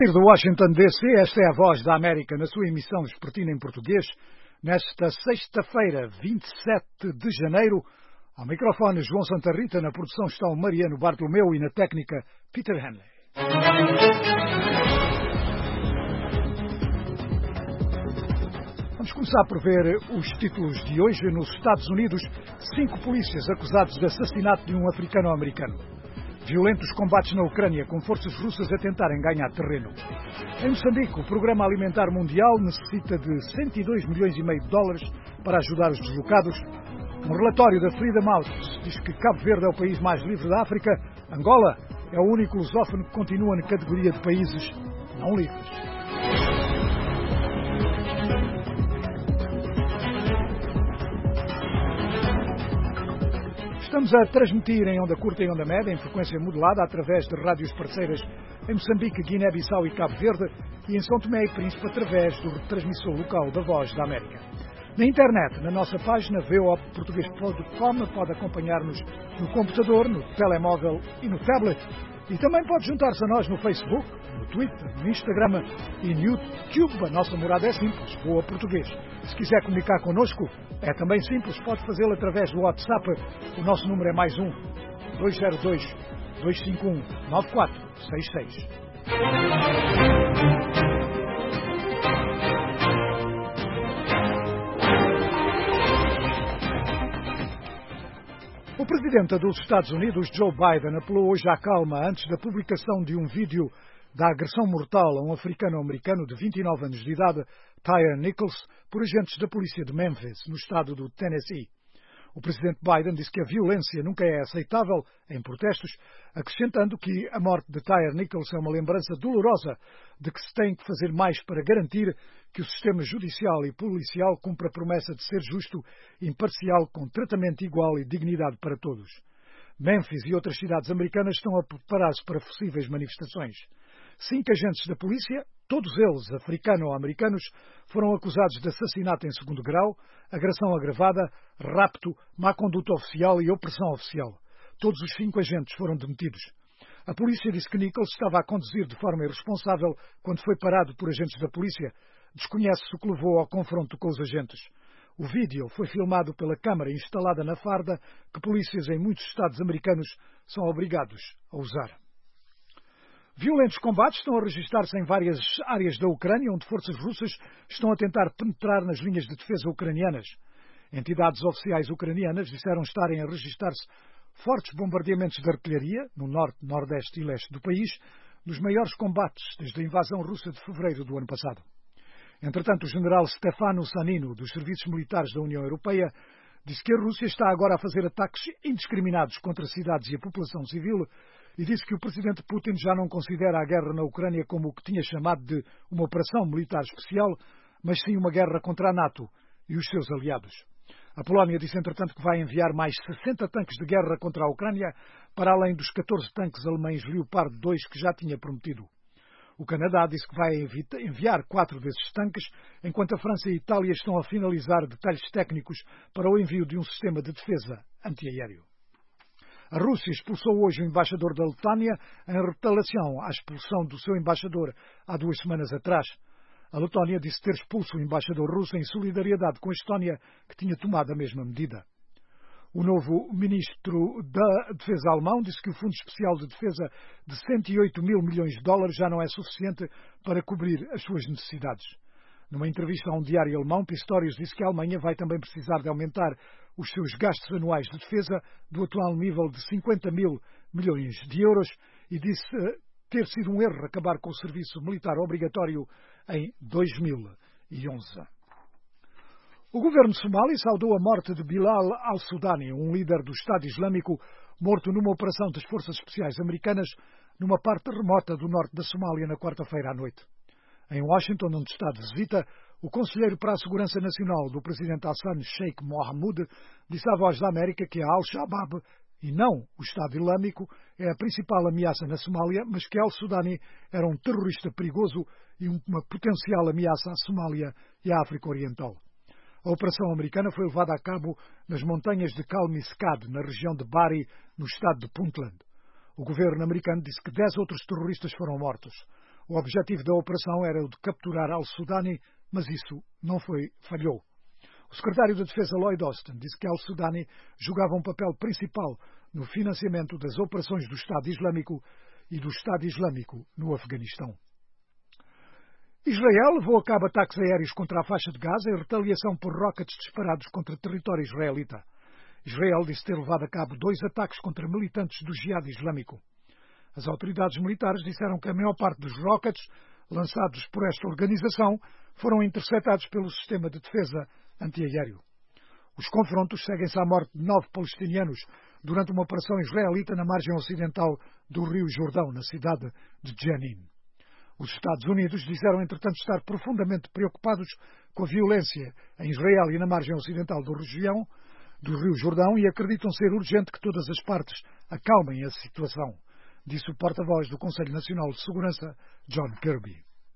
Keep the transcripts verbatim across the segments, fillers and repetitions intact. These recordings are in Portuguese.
De Washington, D C, esta é a Voz da América na sua emissão vespertina em português, nesta sexta-feira, vinte e sete de janeiro. Ao microfone, João Santa Rita, na produção estão Mariano Bartolomeu e na técnica, Peter Henley. Vamos começar por ver os títulos de hoje. Nos Estados Unidos, cinco polícias acusados de assassinato de um africano-americano. Violentos combates na Ucrânia, com forças russas a tentarem ganhar terreno. Em Moçambique, o Programa Alimentar Mundial necessita de cento e dois milhões e meio de dólares para ajudar os deslocados. Um relatório da Freedom House diz que Cabo Verde é o país mais livre da África. Angola é o único lusófono que continua na categoria de países não livres. Estamos a transmitir em onda curta e onda média, em frequência modulada, através de rádios parceiras em Moçambique, Guiné-Bissau e Cabo Verde, e em São Tomé e Príncipe através do retransmissor local da Voz da América. Na internet, na nossa página v o p português ponto com, pode acompanhar-nos no computador, no telemóvel e no tablet. E também pode juntar-se a nós no Facebook, no Twitter, no Instagram e no YouTube. A nossa morada é simples, boa português. Se quiser comunicar connosco, é também simples, pode fazê-lo através do WhatsApp. O nosso número é mais um, dois zero dois, dois cinco um, nove quatro seis seis. O presidente dos Estados Unidos, Joe Biden, apelou hoje à calma antes da publicação de um vídeo da agressão mortal a um africano-americano de vinte e nove anos de idade, Tyre Nichols, por agentes da polícia de Memphis, no estado do Tennessee. O presidente Biden disse que a violência nunca é aceitável em protestos, acrescentando que a morte de Tyre Nichols é uma lembrança dolorosa de que se tem que fazer mais para garantir que o sistema judicial e policial cumpra a promessa de ser justo, imparcial, com tratamento igual e dignidade para todos. Memphis e outras cidades americanas estão a preparar-se para possíveis manifestações. Cinco agentes da polícia, todos eles africano-americanos, foram acusados de assassinato em segundo grau, agressão agravada, rapto, má conduta oficial e opressão oficial. Todos os cinco agentes foram demitidos. A polícia disse que Nichols estava a conduzir de forma irresponsável quando foi parado por agentes da polícia. Desconhece-se o que levou ao confronto com os agentes. O vídeo foi filmado pela câmara instalada na farda que polícias em muitos estados americanos são obrigados a usar. Violentos combates estão a registrar-se em várias áreas da Ucrânia, onde forças russas estão a tentar penetrar nas linhas de defesa ucranianas. Entidades oficiais ucranianas disseram estarem a registrar-se fortes bombardeamentos de artilharia, no norte, nordeste e leste do país, nos maiores combates desde a invasão russa de fevereiro do ano passado. Entretanto, o general Stefano Sannino, dos Serviços Militares da União Europeia, disse que a Rússia está agora a fazer ataques indiscriminados contra cidades e a população civil e disse que o presidente Putin já não considera a guerra na Ucrânia como o que tinha chamado de uma operação militar especial, mas sim uma guerra contra a NATO e os seus aliados. A Polónia disse, entretanto, que vai enviar mais sessenta tanques de guerra contra a Ucrânia, para além dos catorze tanques alemães Leopard dois que já tinha prometido. O Canadá disse que vai enviar quatro desses tanques, enquanto a França e a Itália estão a finalizar detalhes técnicos para o envio de um sistema de defesa antiaéreo. A Rússia expulsou hoje o embaixador da Letônia em retaliação à expulsão do seu embaixador há duas semanas atrás. A Letônia disse ter expulso o embaixador russo em solidariedade com a Estónia, que tinha tomado a mesma medida. O novo ministro da Defesa alemão disse que o Fundo Especial de Defesa de cento e oito mil milhões de dólares já não é suficiente para cobrir as suas necessidades. Numa entrevista a um diário alemão, Pistorius disse que a Alemanha vai também precisar de aumentar os seus gastos anuais de defesa do atual nível de cinquenta mil milhões de euros e disse ter sido um erro acabar com o serviço militar obrigatório em dois mil e onze. O governo somali saudou a morte de Bilal al-Sudani, um líder do Estado Islâmico, morto numa operação das Forças Especiais Americanas numa parte remota do norte da Somália na quarta-feira à noite. Em Washington, onde está de visita, o conselheiro para a Segurança Nacional do presidente Hassan Sheikh Mohamud disse à Voz da América que a Al-Shabaab, e não o Estado Islâmico, é a principal ameaça na Somália, mas que al-Sudani era um terrorista perigoso e uma potencial ameaça à Somália e à África Oriental. A operação americana foi levada a cabo nas montanhas de Kalmiskad, na região de Bari, no estado de Puntland. O governo americano disse que dez outros terroristas foram mortos. O objetivo da operação era o de capturar al-Sudani, mas isso não foi, falhou. O secretário de Defesa Lloyd Austin disse que al-Sudani jogava um papel principal no financiamento das operações do Estado Islâmico e do Estado Islâmico no Afeganistão. Israel levou a cabo ataques aéreos contra a faixa de Gaza em retaliação por rockets disparados contra território israelita. Israel disse ter levado a cabo dois ataques contra militantes do Jihad Islâmico. As autoridades militares disseram que a maior parte dos rockets lançados por esta organização foram interceptados pelo sistema de defesa antiaéreo. Os confrontos seguem-se à morte de nove palestinianos durante uma operação israelita na margem ocidental do Rio Jordão, na cidade de Jenin. Os Estados Unidos disseram, entretanto, estar profundamente preocupados com a violência em Israel e na margem ocidental da região do Rio Jordão e acreditam ser urgente que todas as partes acalmem a situação, disse o porta-voz do Conselho Nacional de Segurança, John Kirby.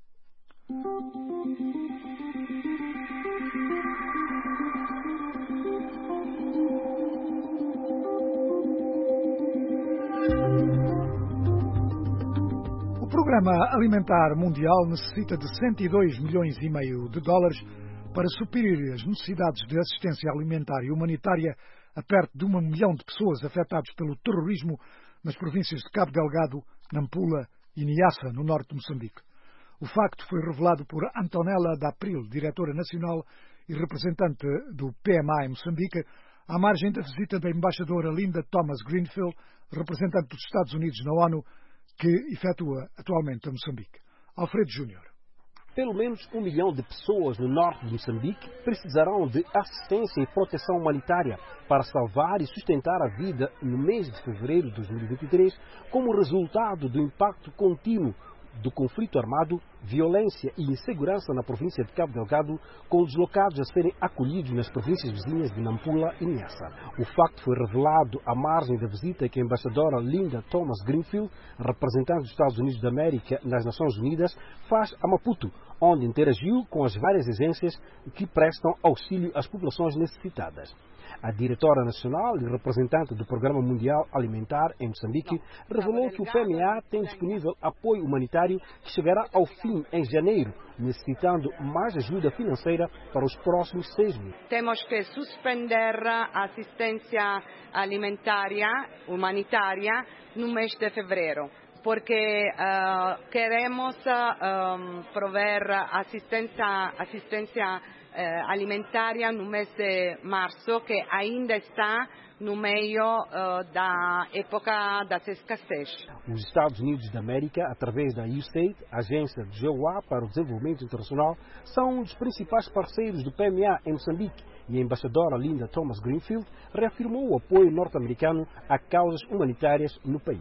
O Programa Alimentar Mundial necessita de cento e dois milhões e meio de dólares para suprir as necessidades de assistência alimentar e humanitária a perto de um milhão de pessoas afetadas pelo terrorismo nas províncias de Cabo Delgado, Nampula e Niassa, no norte de Moçambique. O facto foi revelado por Antonella D'April, diretora nacional e representante do P M A em Moçambique, à margem da visita da embaixadora Linda Thomas-Greenfield, representante dos Estados Unidos na ONU, que efetua atualmente a Moçambique. Alfredo Júnior. Pelo menos um milhão de pessoas no norte de Moçambique precisarão de assistência e proteção humanitária para salvar e sustentar a vida no mês de fevereiro de dois mil e vinte e três, como resultado do impacto contínuo do conflito armado, violência e insegurança na província de Cabo Delgado, com os deslocados a serem acolhidos nas províncias vizinhas de Nampula e Niassa. O facto foi revelado à margem da visita que a embaixadora Linda Thomas-Greenfield, representante dos Estados Unidos da América nas Nações Unidas, faz a Maputo, onde interagiu com as várias agências que prestam auxílio às populações necessitadas. A diretora nacional e representante do Programa Mundial Alimentar em Moçambique revelou que o P M A tem disponível apoio humanitário que chegará ao fim em janeiro, necessitando mais ajuda financeira para os próximos seis meses. Temos que suspender a assistência alimentar humanitária no mês de fevereiro, porque uh, queremos uh, prover assistência, assistência uh, alimentar no mês de março, que ainda está no meio uh, da época das escassez. Os Estados Unidos da América, através da U S A I D, Agência de G O A para o Desenvolvimento Internacional, são um dos principais parceiros do P M A em Moçambique, e a embaixadora Linda Thomas-Greenfield reafirmou o apoio norte-americano a causas humanitárias no país.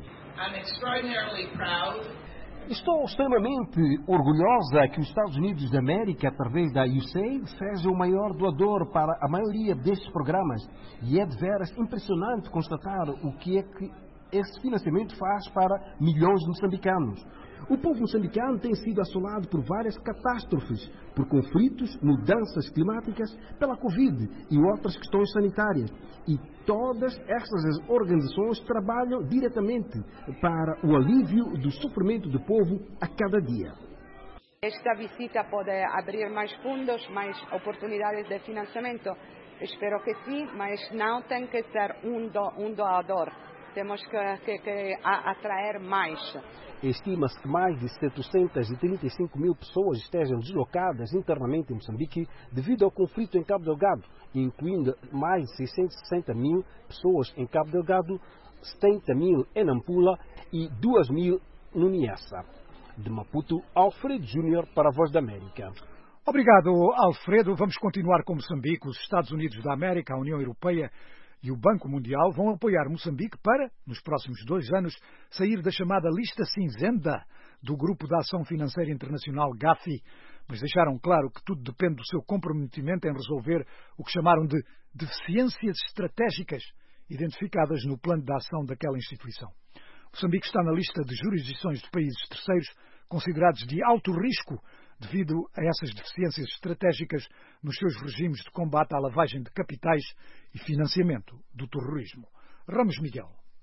Estou extremamente orgulhosa que os Estados Unidos da América, através da U S A I D, seja o maior doador para a maioria destes programas. E é de veras impressionante constatar o que é que esse financiamento faz para milhões de moçambicanos. O povo moçambicano tem sido assolado por várias catástrofes, por conflitos, mudanças climáticas, pela Covid e outras questões sanitárias. E todas estas organizações trabalham diretamente para o alívio do sofrimento do povo a cada dia. Esta visita pode abrir mais fundos, mais oportunidades de financiamento. Espero que sim, mas não tem que ser um, do, um doador. Temos que, que, que atrair mais. Estima-se que mais de setecentas e trinta e cinco mil pessoas estejam deslocadas internamente em Moçambique devido ao conflito em Cabo Delgado, incluindo mais de seiscentas e sessenta mil pessoas em Cabo Delgado, setenta mil em Nampula e duas mil no Niassa. De Maputo, Alfredo Júnior para a Voz da América. Obrigado, Alfredo. Vamos continuar com Moçambique. Os Estados Unidos da América, a União Europeia e o Banco Mundial vão apoiar Moçambique para, nos próximos dois anos, sair da chamada lista cinzenta do Grupo de Ação Financeira Internacional Gafi, mas deixaram claro que tudo depende do seu comprometimento em resolver o que chamaram de deficiências estratégicas identificadas no plano de ação daquela instituição. Moçambique está na lista de jurisdições de países terceiros considerados de alto risco devido a essas deficiências estratégicas nos seus regimes de combate à lavagem de capitais e financiamento do terrorismo. Ramos Miguel.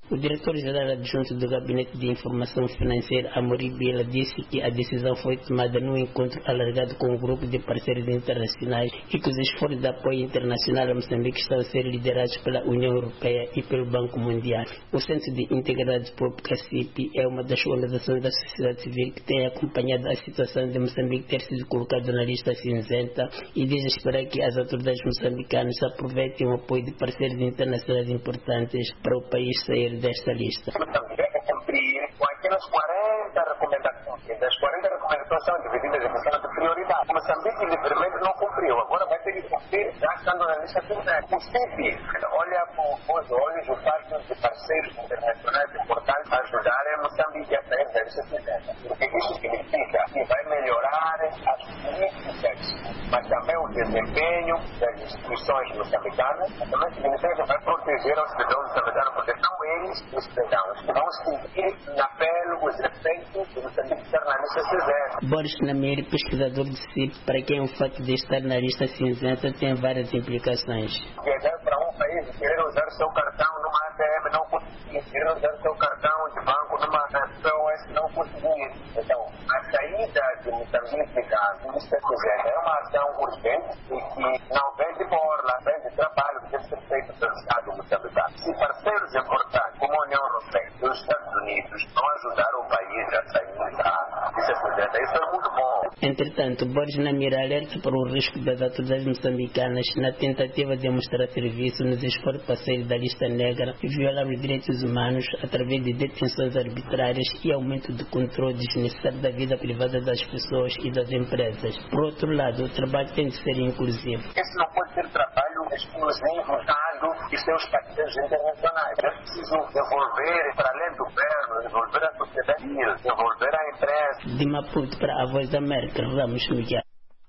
O diretor-geral adjunto do Gabinete de Informação Financeira, Amorim Bila, disse que a decisão foi tomada num encontro alargado com um grupo de parceiros internacionais e que os esforços de apoio internacional a Moçambique estão a ser liderados pela União Europeia e pelo Banco Mundial. O Centro de Integralidade Pública, C I P, é uma das organizações da sociedade civil que tem acompanhado a situação de Moçambique ter sido colocado na lista cinzenta e diz esperar que as autoridades moçambicanas aproveitem o apoio de parceiros internacionais importantes para o país sair desta lista. Moçambique deve cumprir com aquelas quarenta recomendações. E das quarenta recomendações são divididas em função de prioridade. Moçambique livremente não cumpriu. Agora vai ter que cumprir já estando na lista cinzenta. O C I P olha com bons olhos o fato de parceiros internacionais importantes ajudarem Moçambique a sair da lista cinzenta. Porque isso significa que vai melhorar as políticas, mas também o desempenho das instituições moçambicanas. Também significa que vai proteger os cidadãos moçambicanos, porque são eles os cidadãos que vão sentir na pele os efeitos de Moçambique estar na lista cinzenta. Boris Namiri, pesquisador de C I P, para quem o fato de estar na lista cinzenta tem várias implicações. Viajar para um país e querer usar seu cartão numa A T M não conseguir, querer usar seu cartão de banco numa P O S não conseguir. Então, a saída de Moçambique da lista cinzenta é uma ação urgente e que não vem de borla, vem de trabalho que deve ser feito pelo Estado moçambicano. Se parceiros importantes como a União Europeia e os Estados Unidos vão ajudar o país a sair da lista cinzenta, isso é muito bom. Entretanto, Boris Namiri alerta para o risco das autoridades moçambicanas na tentativa de mostrar serviço nos esforços para sair da lista negra e violar os direitos humanos através de detenções arbitrárias e aumento do controle desnecessário da vida privada das pessoas e das empresas. Por outro lado, o trabalho tem de ser inclusivo. Esse não pode ser trabalho exclusivo do Estado e seus parceiros internacionais. É preciso devolver para além do governo, devolver a sociedade civil, devolver a imprensa. De Maputo para a Voz da América, Ramos Miguel.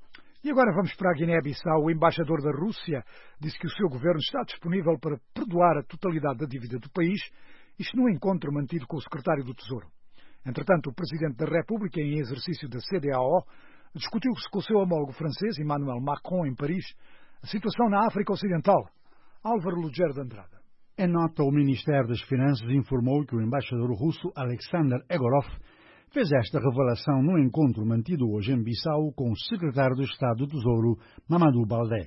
E agora vamos para a Guiné-Bissau. O embaixador da Rússia disse que o seu governo está disponível para perdoar a totalidade da dívida do país, isto num encontro mantido com o secretário do Tesouro. Entretanto, o presidente da República, em exercício da C D A O, discutiu-se com o seu homólogo francês, Emmanuel Macron, em Paris, a situação na África Ocidental. Álvaro Lugero de Andrada. Em nota, o Ministério das Finanças informou que o embaixador russo Alexander Egorov fez esta revelação no encontro mantido hoje em Bissau com o secretário do Estado do Tesouro, Mamadou Baldé.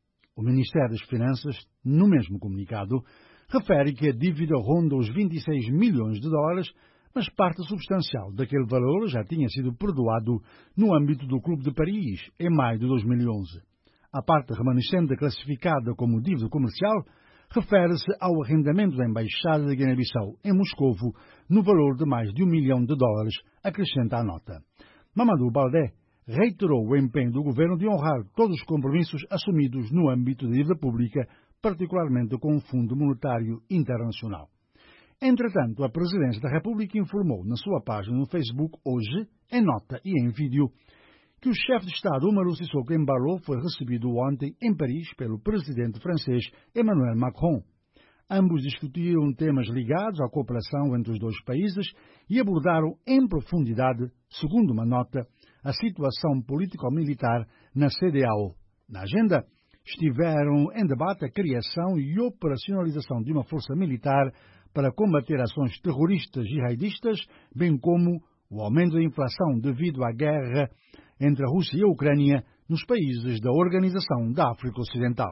O Ministério das Finanças, no mesmo comunicado, refere que a dívida ronda os vinte e seis milhões de dólares, mas parte substancial daquele valor já tinha sido perdoado no âmbito do Clube de Paris, em maio de dois mil e onze. A parte remanescente classificada como dívida comercial refere-se ao arrendamento da Embaixada da Guiné-Bissau em Moscovo, no valor de mais de um milhão de dólares, acrescenta a nota. Mamadou Baldé reiterou o empenho do governo de honrar todos os compromissos assumidos no âmbito da dívida pública, particularmente com o Fundo Monetário Internacional. Entretanto, a Presidência da República informou na sua página no Facebook hoje, em nota e em vídeo, que o chefe de Estado Umaru Sissoko Embalo foi recebido ontem em Paris pelo presidente francês Emmanuel Macron. Ambos discutiram temas ligados à cooperação entre os dois países e abordaram em profundidade, segundo uma nota, a situação político-militar na C D A O. Na agenda, estiveram em debate a criação e operacionalização de uma força militar para combater ações terroristas jihadistas, bem como o aumento da inflação devido à guerra entre a Rússia e a Ucrânia nos países da Organização da África Ocidental.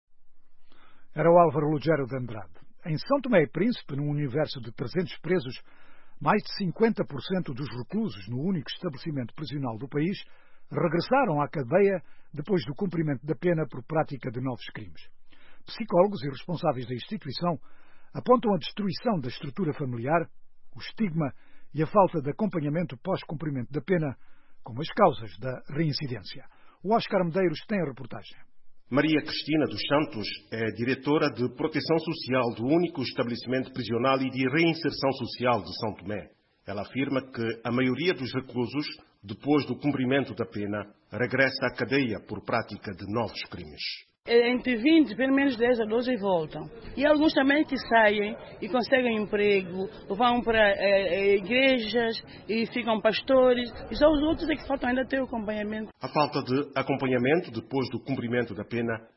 Era o Álvaro Lugero de Andrade. Em São Tomé e Príncipe, num universo de trezentos presos, mais de cinquenta por cento dos reclusos no único estabelecimento prisional do país regressaram à cadeia depois do cumprimento da pena por prática de novos crimes. Psicólogos e responsáveis da instituição apontam a destruição da estrutura familiar, o estigma e a falta de acompanhamento pós-cumprimento da pena como as causas da reincidência. O Oscar Medeiros tem a reportagem. Maria Cristina dos Santos é diretora de Proteção Social do único estabelecimento prisional e de reinserção social de São Tomé. Ela afirma que a maioria dos reclusos, depois do cumprimento da pena, regressa à cadeia por prática de novos crimes. Entre vinte, pelo menos dez a doze voltam. E alguns também que saem e conseguem emprego, vão para é, igrejas e ficam pastores. E só os outros é que faltam ainda ter o acompanhamento. A falta de acompanhamento depois do cumprimento da pena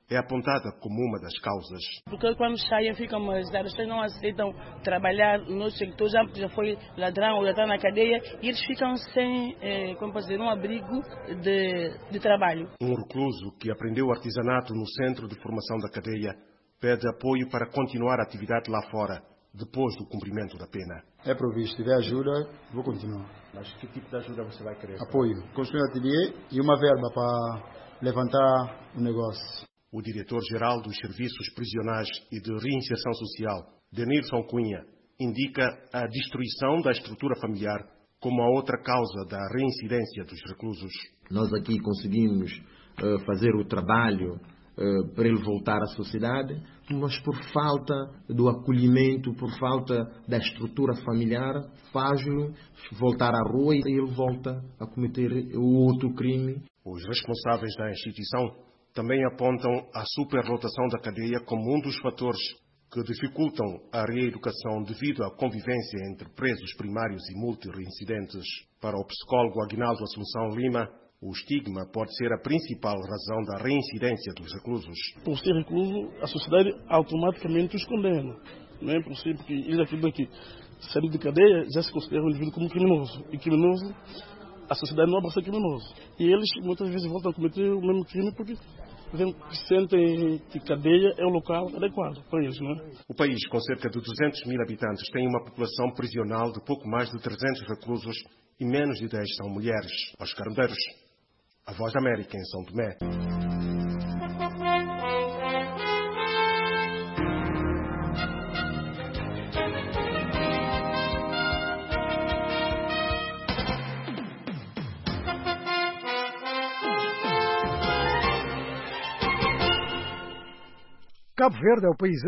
é apontada como uma das causas. Porque quando saem ficam mais, as pessoas não aceitam trabalhar no sector, já porque já foi ladrão ou já está na cadeia, e eles ficam sem, eh, como posso dizer, um abrigo de, de trabalho. Um recluso que aprendeu artesanato no centro de formação da cadeia pede apoio para continuar a atividade lá fora, depois do cumprimento da pena. É provisto, se tiver ajuda, vou continuar. Mas que tipo de ajuda você vai querer? Apoio, construir um ateliê e uma verba para levantar o negócio. O diretor-geral dos Serviços Prisionais e de Reinserção Social, Denilson Cunha, indica a destruição da estrutura familiar como a outra causa da reincidência dos reclusos. Nós aqui conseguimos uh, fazer o trabalho uh, para ele voltar à sociedade, mas por falta do acolhimento, por falta da estrutura familiar, faz-lo voltar à rua e ele volta a cometer o outro crime. Os responsáveis da instituição também apontam a superlotação da cadeia como um dos fatores que dificultam a reeducação devido à convivência entre presos primários e multireincidentes. Para o psicólogo Aguinaldo Assunção Lima, o estigma pode ser a principal razão da reincidência dos reclusos. Por ser recluso, a sociedade automaticamente os condena. Não é possível, porque eles afirmam que, saindo de cadeia, já se considera um indivíduo como criminoso. E criminoso, a sociedade não abraça criminoso. E eles muitas vezes voltam a cometer o mesmo crime porque sentem que cadeia é o local adequado para eles, não é? O país, com cerca de duzentos mil habitantes, tem uma população prisional de pouco mais de trezentos reclusos e menos de dez são mulheres. Oscar Medeiros, a Voz da América em São Tomé. Cabo Verde é o país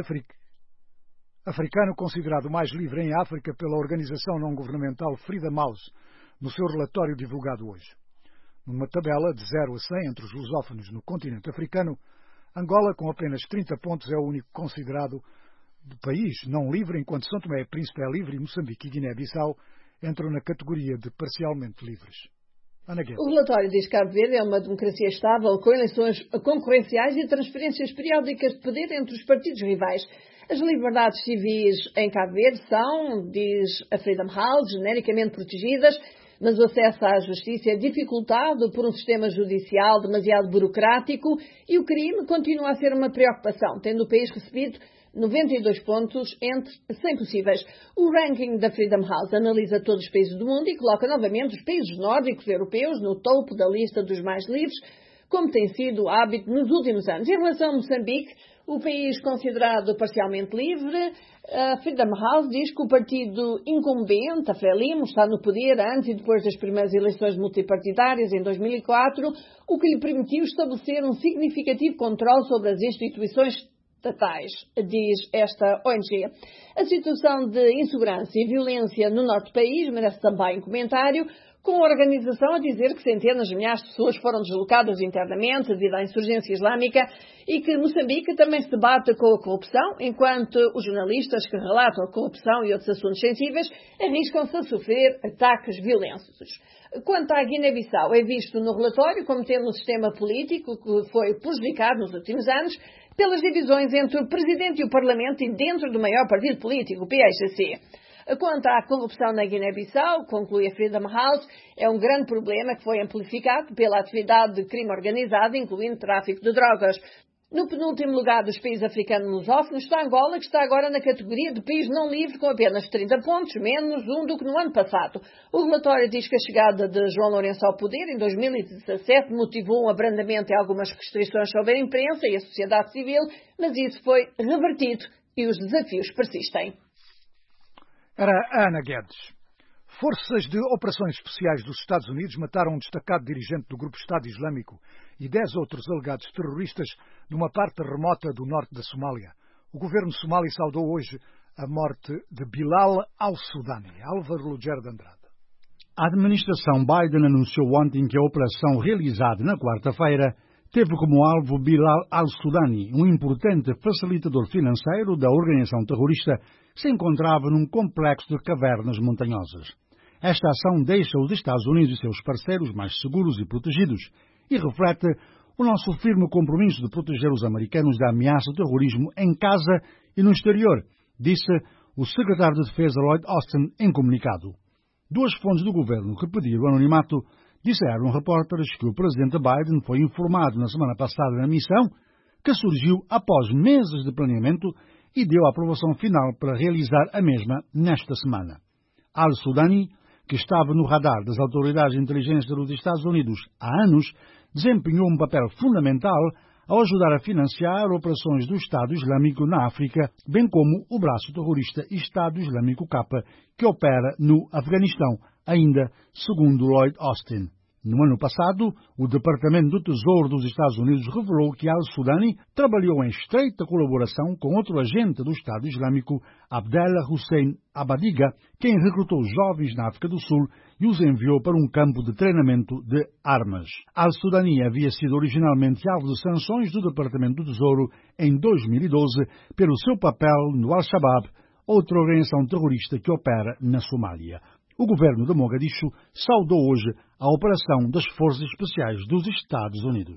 africano considerado mais livre em África pela organização não-governamental Freedom House, no seu relatório divulgado hoje. Numa tabela de zero a cem entre os lusófonos no continente africano, Angola, com apenas trinta pontos, é o único considerado de país não livre, enquanto São Tomé e Príncipe é livre e Moçambique e Guiné-Bissau entram na categoria de parcialmente livres. O relatório diz que Cabo Verde é uma democracia estável, com eleições concorrenciais e transferências periódicas de poder entre os partidos rivais. As liberdades civis em Cabo Verde são, diz a Freedom House, genericamente protegidas, mas o acesso à justiça é dificultado por um sistema judicial demasiado burocrático e o crime continua a ser uma preocupação, tendo o país recebido noventa e dois pontos entre cem possíveis. O ranking da Freedom House analisa todos os países do mundo e coloca novamente os países nórdicos europeus no topo da lista dos mais livres, como tem sido o hábito nos últimos anos. Em relação a Moçambique, o país considerado parcialmente livre, a Freedom House diz que o partido incumbente, a Frelimo, está no poder antes e depois das primeiras eleições multipartidárias em dois mil e quatro, o que lhe permitiu estabelecer um significativo controle sobre as instituições estatais, diz esta O N G. A situação de insegurança e violência no norte do país merece também um comentário, com a organização a dizer que centenas de milhares de pessoas foram deslocadas internamente devido à insurgência islâmica e que Moçambique também se debate com a corrupção, enquanto os jornalistas que relatam a corrupção e outros assuntos sensíveis arriscam-se a sofrer ataques violentos. Quanto à Guiné-Bissau, é visto no relatório como tendo um sistema político que foi prejudicado nos últimos anos pelas divisões entre o Presidente e o Parlamento e dentro do maior partido político, o P S C. Quanto à corrupção na Guiné-Bissau, conclui a Freedom House, é um grande problema que foi amplificado pela atividade de crime organizado, incluindo tráfico de drogas. No penúltimo lugar dos países africanos lusófonos está Angola, que está agora na categoria de país não livre com apenas trinta pontos, menos um do que no ano passado. O relatório diz que a chegada de João Lourenço ao poder em dois mil e dezassete motivou um abrandamento em algumas restrições sobre a imprensa e a sociedade civil, mas isso foi revertido e os desafios persistem. Era Ana Guedes. Forças de operações especiais dos Estados Unidos mataram um destacado dirigente do grupo Estado Islâmico e dez outros alegados terroristas numa parte remota do norte da Somália. O governo somali saudou hoje a morte de Bilal al-Sudani. Álvaro Lugero de Andrade. A administração Biden anunciou ontem que a operação realizada na quarta-feira teve como alvo Bilal al-Sudani, um importante facilitador financeiro da organização terrorista que se encontrava num complexo de cavernas montanhosas. Esta ação deixa os Estados Unidos e seus parceiros mais seguros e protegidos e reflete o nosso firme compromisso de proteger os americanos da ameaça do terrorismo em casa e no exterior, disse o secretário de Defesa Lloyd Austin em comunicado. Duas fontes do governo que pediram anonimato disseram a repórteres que o presidente Biden foi informado na semana passada na missão, que surgiu após meses de planeamento e deu a aprovação final para realizar a mesma nesta semana. Al-Sudani, que estava no radar das autoridades de inteligência dos Estados Unidos há anos, desempenhou um papel fundamental ao ajudar a financiar operações do Estado Islâmico na África, bem como o braço terrorista Estado Islâmico K, que opera no Afeganistão, ainda segundo Lloyd Austin. No ano passado, o Departamento do Tesouro dos Estados Unidos revelou que al-Sudani trabalhou em estreita colaboração com outro agente do Estado Islâmico, Abdallah Hussein Abadiga, quem recrutou jovens na África do Sul e os enviou para um campo de treinamento de armas. Al-Sudani havia sido originalmente alvo de sanções do Departamento do Tesouro em dois mil e doze pelo seu papel no Al-Shabaab, outra organização terrorista que opera na Somália. O governo de Mogadishu saudou hoje a operação das Forças Especiais dos Estados Unidos.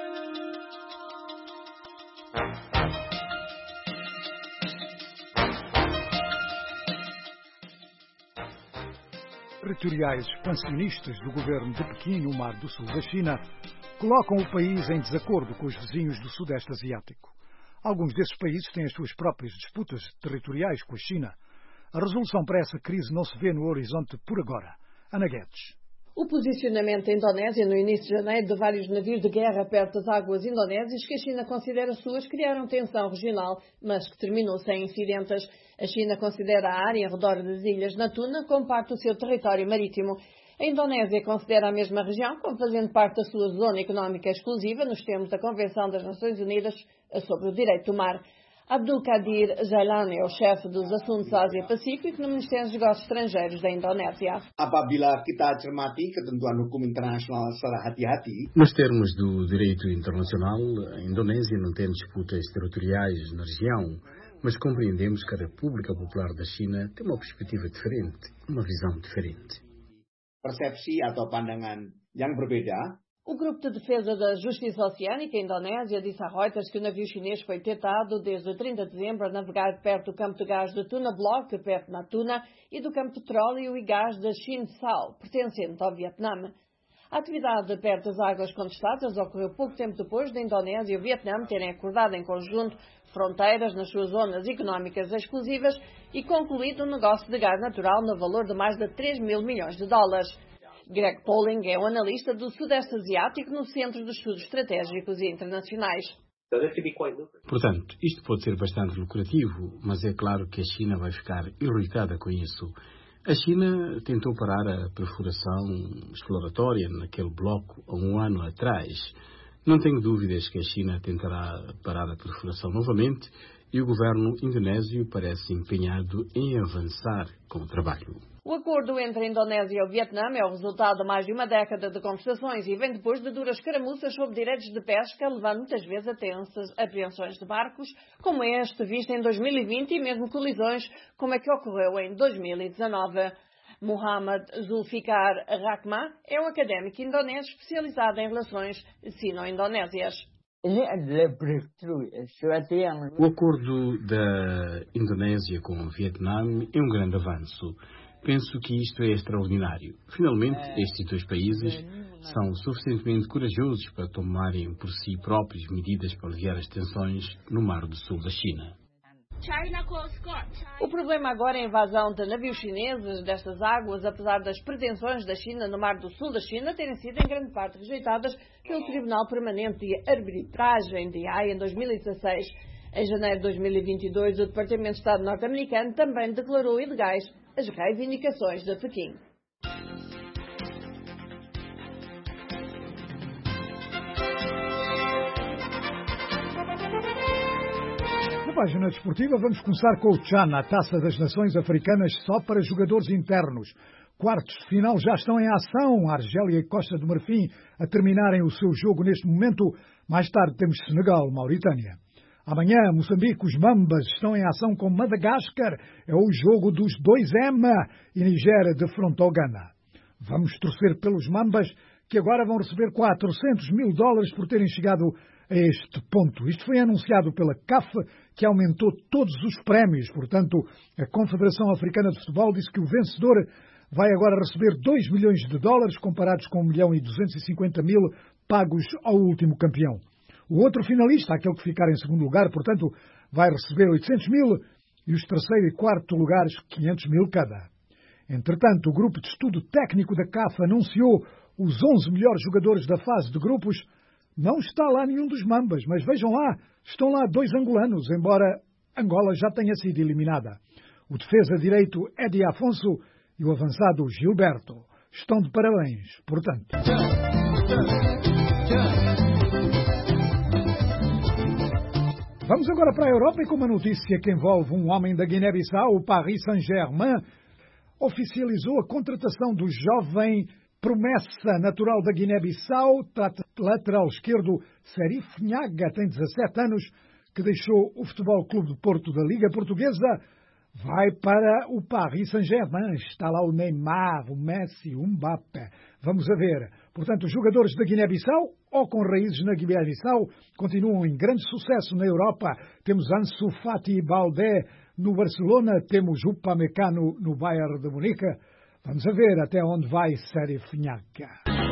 Territoriais expansionistas do governo de Pequim, no Mar do Sul da China, colocam o país em desacordo com os vizinhos do Sudeste Asiático. Alguns desses países têm as suas próprias disputas territoriais com a China. A resolução para essa crise não se vê no horizonte por agora. Ana Guedes. O posicionamento da Indonésia no início de janeiro de vários navios de guerra perto das águas indonésias que a China considera suas criaram tensão regional, mas que terminou sem incidentes. A China considera a área em redor das ilhas Natuna como parte do seu território marítimo. A Indonésia considera a mesma região como fazendo parte da sua zona económica exclusiva nos termos da Convenção das Nações Unidas sobre o Direito do Mar. Abdul Qadir Jailani é o chefe dos assuntos Ásia-Pacífico no Ministério dos Negócios Estrangeiros da Indonésia. Apabila kita cermati ketentuan hukum internasional secara hati-hati. Nos termos do direito internacional, a Indonésia não tem disputas territoriais na região, mas compreendemos que a República Popular da China tem uma perspectiva diferente, uma visão diferente. Persepsi atau pandangan yang berbeda. O Grupo de Defesa da Justiça Oceânica, Indonésia, disse a Reuters que o navio chinês foi detectado desde trinta de dezembro a navegar perto do campo de gás de Tuna Block, perto de Natuna, e do campo de petróleo e gás de Chin Sao, pertencente ao Vietnã. A atividade perto das águas contestadas ocorreu pouco tempo depois da Indonésia e o Vietnã terem acordado em conjunto fronteiras nas suas zonas económicas exclusivas e concluído um negócio de gás natural no valor de mais de três mil milhões de dólares. Greg Polling é um analista do Sudeste Asiático no Centro de Estudos Estratégicos e Internacionais. Portanto, isto pode ser bastante lucrativo, mas é claro que a China vai ficar irritada com isso. A China tentou parar a perfuração exploratória naquele bloco há um ano atrás. Não tenho dúvidas que a China tentará parar a perfuração novamente e o governo indonésio parece empenhado em avançar com o trabalho. O acordo entre a Indonésia e o Vietnã é o resultado de mais de uma década de conversações e vem depois de duras caramuças sobre direitos de pesca, levando muitas vezes a tensas apreensões de barcos, como este visto em dois mil e vinte e mesmo colisões como a que ocorreu em dois mil e dezanove. Muhammad Zulfikar Rahma é um académico indonésio especializado em relações sino-indonésias. O acordo da Indonésia com o Vietnã é um grande avanço. Penso que isto é extraordinário. Finalmente, estes dois países são suficientemente corajosos para tomarem por si próprios medidas para aliviar as tensões no Mar do Sul da China. O problema agora é a invasão de navios chineses destas águas, apesar das pretensões da China no Mar do Sul da China terem sido em grande parte rejeitadas pelo Tribunal Permanente de Arbitragem de Haia em dois mil e dezasseis. Em janeiro de dois mil e vinte e dois, o Departamento de Estado norte-americano também declarou ilegais as reivindicações de Pequim. Na página desportiva vamos começar com o Chan, a Taça das Nações Africanas só para jogadores internos. Quartos de final já estão em ação. A Argélia e Costa do Marfim a terminarem o seu jogo neste momento. Mais tarde temos Senegal, Mauritânia. Amanhã, Moçambique, os Mambas estão em ação com Madagascar. É o jogo dos dois M e Nigéria defronta o Ghana. Vamos torcer pelos Mambas que agora vão receber quatrocentos mil dólares por terem chegado a este ponto. Isto foi anunciado pela C A F, que aumentou todos os prémios. Portanto, a Confederação Africana de Futebol disse que o vencedor vai agora receber dois milhões de dólares, comparados com um milhão e duzentos e cinquenta mil pagos ao último campeão. O outro finalista, aquele que ficar em segundo lugar, portanto, vai receber oitocentos mil e os terceiro e quarto lugares quinhentos mil cada. Entretanto, o grupo de estudo técnico da C A F anunciou os onze melhores jogadores da fase de grupos. Não está lá nenhum dos Mambas, mas vejam lá, estão lá dois angolanos, embora Angola já tenha sido eliminada. O defesa direito Eddie Afonso e o avançado Gilberto. Estão de parabéns, portanto. Vamos agora para a Europa e com uma notícia que envolve um homem da Guiné-Bissau. O Paris Saint-Germain oficializou a contratação do jovem promessa natural da Guiné-Bissau, lateral esquerdo Serif Nhaga, tem dezassete anos, que deixou o Futebol Clube de Porto da Liga Portuguesa, vai para o Paris Saint-Germain. Está lá o Neymar, o Messi, o Mbappé. Vamos a ver. Portanto, os jogadores da Guiné-Bissau, ou com raízes na Guiné-Bissau, continuam em grande sucesso na Europa. Temos Ansu Fati e Baldé no Barcelona, temos Upamecano no Bayern de Munique. Vamos a ver até onde vai Serif Nhaga.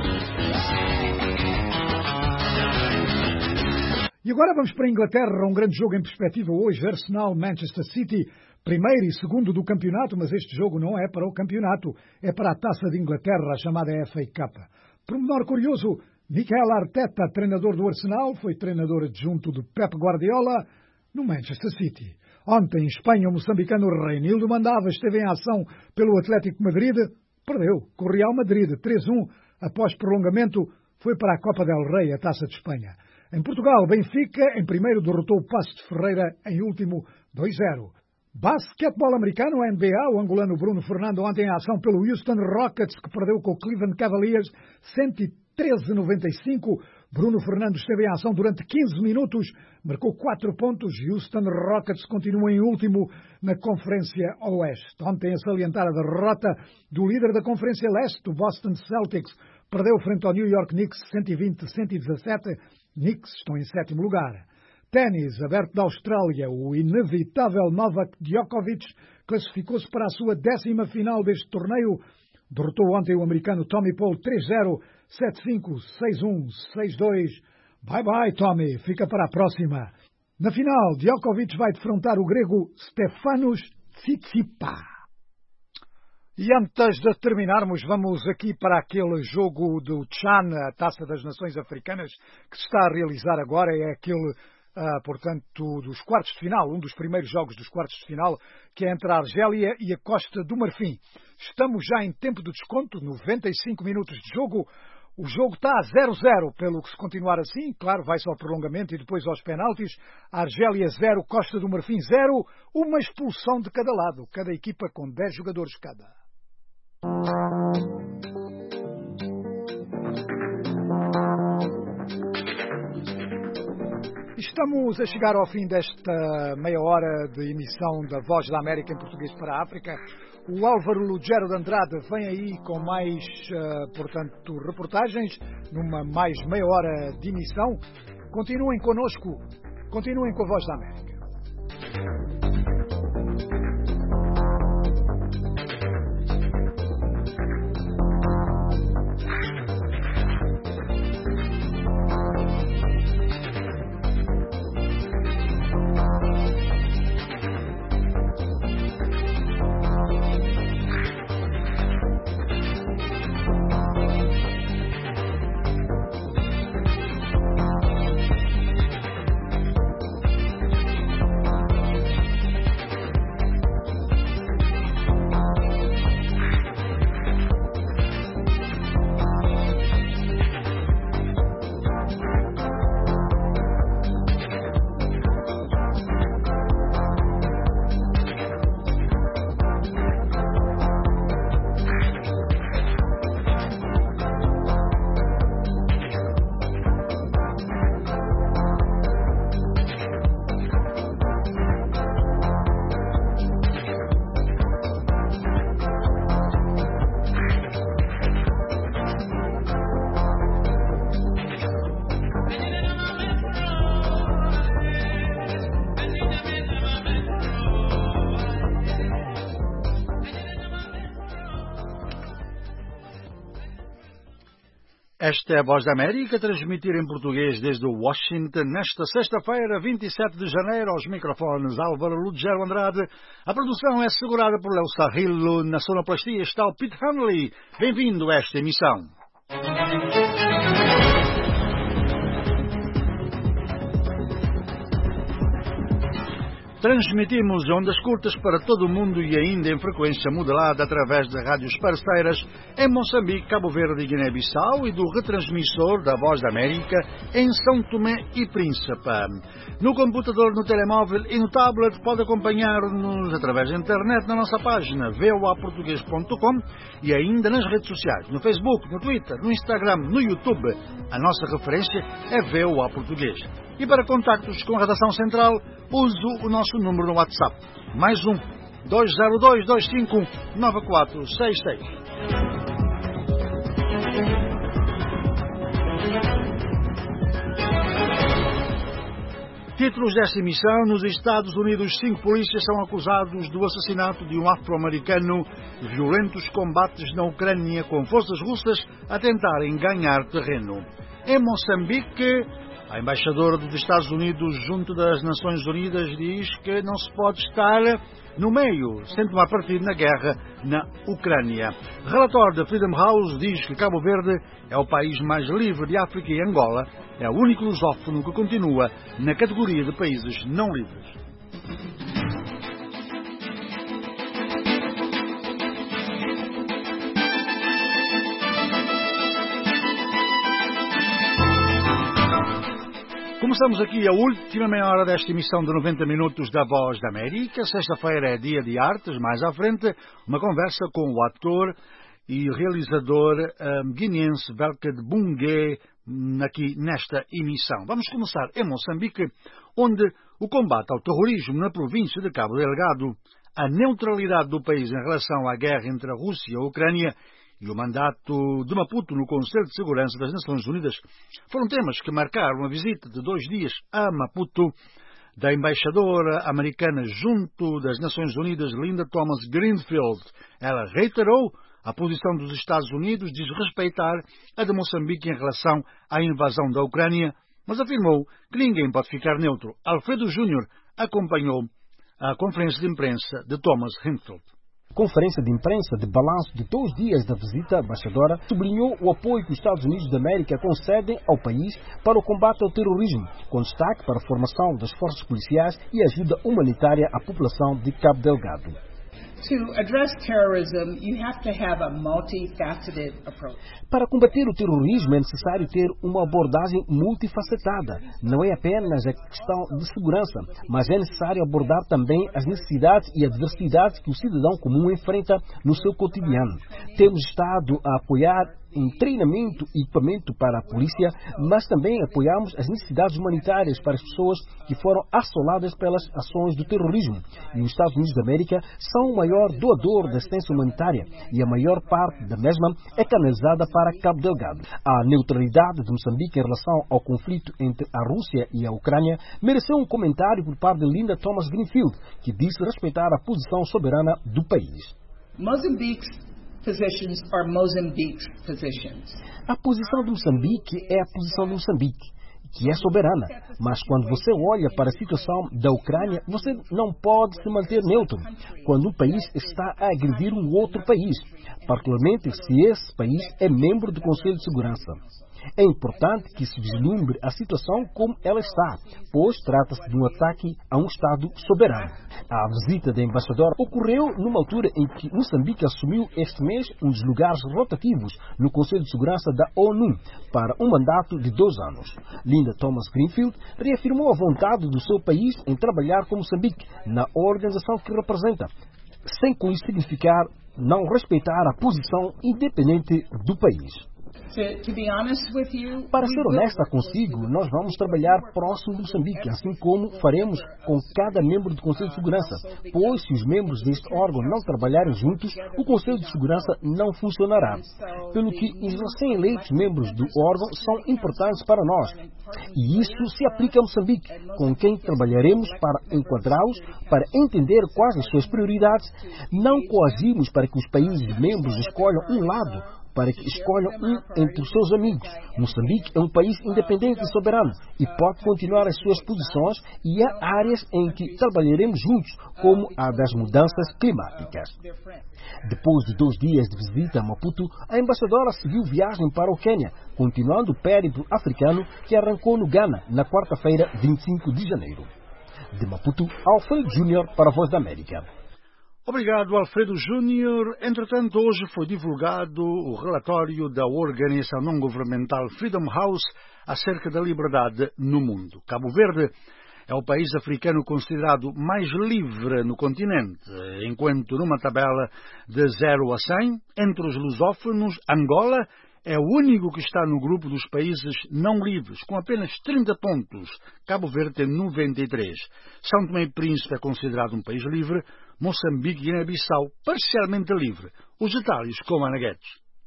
E agora vamos para a Inglaterra, um grande jogo em perspectiva hoje, Arsenal-Manchester City, primeiro e segundo do campeonato, mas este jogo não é para o campeonato, é para a Taça de Inglaterra, a chamada F A Cup. Por menor curioso, Mikel Arteta, treinador do Arsenal, foi treinador adjunto de Pep Guardiola no Manchester City. Ontem, em Espanha, o moçambicano Reinildo Mandava esteve em ação pelo Atlético Madrid, perdeu com o Real Madrid três a um, após prolongamento, foi para a Copa del Rei, a Taça de Espanha. Em Portugal, Benfica, em primeiro, derrotou o Paços de Ferreira, em último, dois a zero. Basquetebol americano, N B A, o angolano Bruno Fernando ontem em ação pelo Houston Rockets, que perdeu com o Cleveland Cavaliers, cento e treze a noventa e cinco. Bruno Fernando esteve em ação durante quinze minutos, marcou quatro pontos. Houston Rockets continua em último na Conferência Oeste. Ontem a salientar a derrota do líder da Conferência Leste, o Boston Celtics, perdeu frente ao New York Knicks, cento e vinte a cento e dezassete. Knicks estão em sétimo lugar. Ténis, aberto da Austrália, o inevitável Novak Djokovic classificou-se para a sua décima final deste torneio. Derrotou ontem o americano Tommy Paul três a zero, sete a cinco, seis a um, seis a dois. Bye bye, Tommy, fica para a próxima. Na final, Djokovic vai defrontar o grego Stefanos Tsitsipas. E antes de terminarmos, vamos aqui para aquele jogo do Chan, a Taça das Nações Africanas, que se está a realizar agora. É aquele, uh, portanto, dos quartos de final, um dos primeiros jogos dos quartos de final, que é entre a Argélia e a Costa do Marfim. Estamos já em tempo de desconto, noventa e cinco minutos de jogo. O jogo está a zero a zero, pelo que se continuar assim, claro, vai-se ao prolongamento e depois aos penaltis. A Argélia zero, Costa do Marfim zero, uma expulsão de cada lado, cada equipa com dez jogadores cada. Estamos a chegar ao fim desta meia hora de emissão da Voz da América em português para a África. O Álvaro Lugero de Andrade vem aí com mais, uh, portanto, reportagens, numa mais meia hora de emissão. Continuem connosco, continuem com a Voz da América. Esta é a Voz da América, transmitir em português desde Washington, nesta sexta-feira, vinte e sete de janeiro, aos microfones Álvaro Lugero Andrade. A produção é assegurada por Léo Sarrillo, na sonoplastia está o Pete Hanley. Bem-vindo a esta emissão. Transmitimos ondas curtas para todo o mundo e ainda em frequência modulada através de rádios parceiras em Moçambique, Cabo Verde e Guiné-Bissau e do retransmissor da Voz da América em São Tomé e Príncipe. No computador, no telemóvel e no tablet pode acompanhar-nos através da internet na nossa página v o a português ponto com e ainda nas redes sociais, no Facebook, no Twitter, no Instagram, no YouTube. A nossa referência é V O A Português. E para contactos com a redação central, uso o nosso número no WhatsApp. Mais um, dois zero dois, dois cinco um, nove quatro seis seis. Títulos desta emissão: nos Estados Unidos, cinco polícias são acusados do assassinato de um afro-americano, violentos combates na Ucrânia com forças russas a tentarem ganhar terreno. Em Moçambique, a embaixadora dos Estados Unidos junto das Nações Unidas diz que não se pode estar no meio, sem tomar partido na guerra na Ucrânia. Relatório da Freedom House diz que Cabo Verde é o país mais livre de África e Angola é o único lusófono que continua na categoria de países não livres. Começamos aqui a última meia hora desta emissão de noventa minutos da Voz da América. Sexta-feira é dia de artes. Mais à frente, uma conversa com o ator e realizador um, guineense Welke Bunge aqui nesta emissão. Vamos começar em Moçambique, onde o combate ao terrorismo na província de Cabo Delgado, a neutralidade do país em relação à guerra entre a Rússia e a Ucrânia e o mandato de Maputo no Conselho de Segurança das Nações Unidas foram temas que marcaram a visita de dois dias a Maputo da embaixadora americana junto das Nações Unidas, Linda Thomas Greenfield. Ela reiterou a posição dos Estados Unidos de respeitar a de Moçambique em relação à invasão da Ucrânia, mas afirmou que ninguém pode ficar neutro. Alfredo Júnior acompanhou a conferência de imprensa de Thomas Greenfield. Conferência de imprensa de balanço de dois dias da visita, a embaixadora sublinhou o apoio que os Estados Unidos da América concedem ao país para o combate ao terrorismo, com destaque para a formação das forças policiais e ajuda humanitária à população de Cabo Delgado. To address terrorism, you have to have a multifaceted approach. Para combater o terrorismo é necessário ter uma abordagem multifacetada. Não é apenas a questão de segurança, mas é necessário abordar também as necessidades e adversidades que o cidadão comum enfrenta no seu cotidiano. Temos estado a apoiar em treinamento e equipamento para a polícia, mas também apoiamos as necessidades humanitárias para as pessoas que foram assoladas pelas ações do terrorismo. E os Estados Unidos da América são o maior doador da assistência humanitária e a maior parte da mesma é canalizada para Cabo Delgado. A neutralidade de Moçambique em relação ao conflito entre a Rússia e a Ucrânia mereceu um comentário por parte de Linda Thomas Greenfield, que disse respeitar a posição soberana do país. Moçambique's positions are Mozambique's positions. A posição de Moçambique é a posição de Moçambique, que é soberana. Mas quando você olha para a situação da Ucrânia, você não pode se manter neutro quando um país está a agredir um outro país, particularmente se esse país é membro do Conselho de Segurança. É importante que se vislumbre a situação como ela está, pois trata-se de um ataque a um Estado soberano. A visita da embaixadora ocorreu numa altura em que Moçambique assumiu este mês um dos lugares rotativos no Conselho de Segurança da ONU para um mandato de dois anos. Linda Thomas Greenfield reafirmou a vontade do seu país em trabalhar com Moçambique na organização que representa, sem com isso significar não respeitar a posição independente do país. Para ser honesta consigo, nós vamos trabalhar próximo de Moçambique, assim como faremos com cada membro do Conselho de Segurança, pois se os membros deste órgão não trabalharem juntos, o Conselho de Segurança não funcionará. Pelo que os recém-eleitos membros do órgão são importantes para nós. E isso se aplica a Moçambique, com quem trabalharemos para enquadrá-los, para entender quais as suas prioridades. Não coagimos para que os países membros escolham um lado para que escolham um entre os seus amigos. Moçambique é um país independente e soberano e pode continuar as suas posições, e há áreas em que trabalharemos juntos, como a das mudanças climáticas. Depois de dois dias de visita a Maputo, a embaixadora seguiu viagem para o Quênia, continuando o périplo africano que arrancou no Ghana na quarta-feira, vinte e cinco de janeiro. De Maputo, Alfredo Júnior para a Voz da América. Obrigado, Alfredo Júnior. Entretanto, hoje foi divulgado o relatório da organização não-governamental Freedom House acerca da liberdade no mundo. Cabo Verde é o país africano considerado mais livre no continente, enquanto numa tabela de zero a cem, entre os lusófonos, Angola é o único que está no grupo dos países não livres, com apenas trinta pontos. Cabo Verde tem noventa e três. São Tomé e Príncipe é considerado um país livre, Moçambique e Guiné-Bissau parcialmente livre. Os detalhes com Ana Guedes.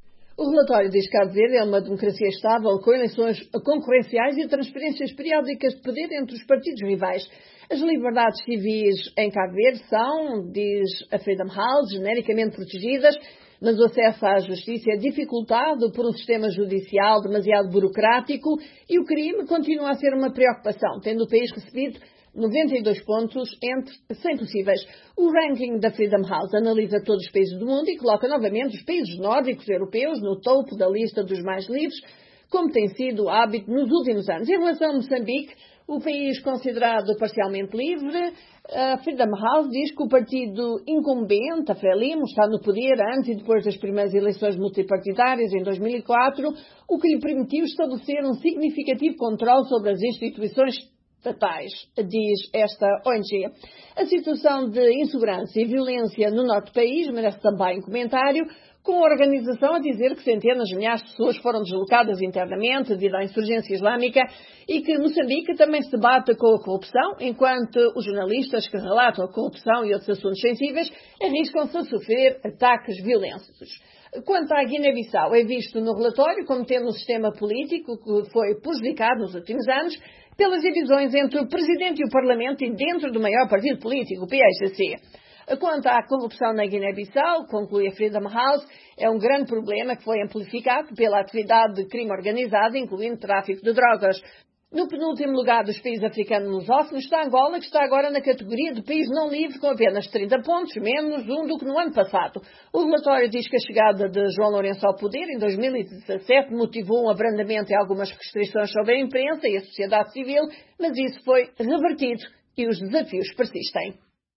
O relatório diz que Cabo Verde é uma democracia estável, com eleições concorrenciais e transferências periódicas de poder entre os partidos rivais. As liberdades civis em Cabo Verde são, diz a Freedom House, genericamente protegidas, mas o acesso à justiça é dificultado por um sistema judicial demasiado burocrático e o crime continua a ser uma preocupação, tendo o país recebido noventa e dois pontos entre cem possíveis. O ranking da Freedom House analisa todos os países do mundo e coloca novamente os países nórdicos europeus no topo da lista dos mais livres, como tem sido o hábito nos últimos anos. Em relação a Moçambique, o país considerado parcialmente livre, a Freedom House diz que o partido incumbente, a Frelimo, está no poder antes e depois das primeiras eleições multipartidárias em dois mil e quatro, o que lhe permitiu estabelecer um significativo controle sobre as instituições estatais, diz esta O N G. A situação de insegurança e violência no norte do país merece também um comentário, com a organização a dizer que centenas de milhares de pessoas foram deslocadas internamente devido à insurgência islâmica e que Moçambique também se debate com a corrupção, enquanto os jornalistas que relatam a corrupção e outros assuntos sensíveis arriscam-se a sofrer ataques violentos. Quanto à Guiné-Bissau, é visto no relatório como tendo um sistema político que foi prejudicado nos últimos anos pelas divisões entre o Presidente e o Parlamento e dentro do maior partido político, o P S C. Quanto à corrupção na Guiné-Bissau, conclui a Freedom House, é um grande problema que foi amplificado pela atividade de crime organizado, incluindo tráfico de drogas. No penúltimo lugar dos países africanos lusófonos está Angola, que está agora na categoria de país não livre, com apenas trinta pontos, menos um do que no ano passado. O relatório diz que a chegada de João Lourenço ao poder em dois mil e dezassete motivou um abrandamento em algumas restrições sobre a imprensa e a sociedade civil, mas isso foi revertido e os desafios persistem.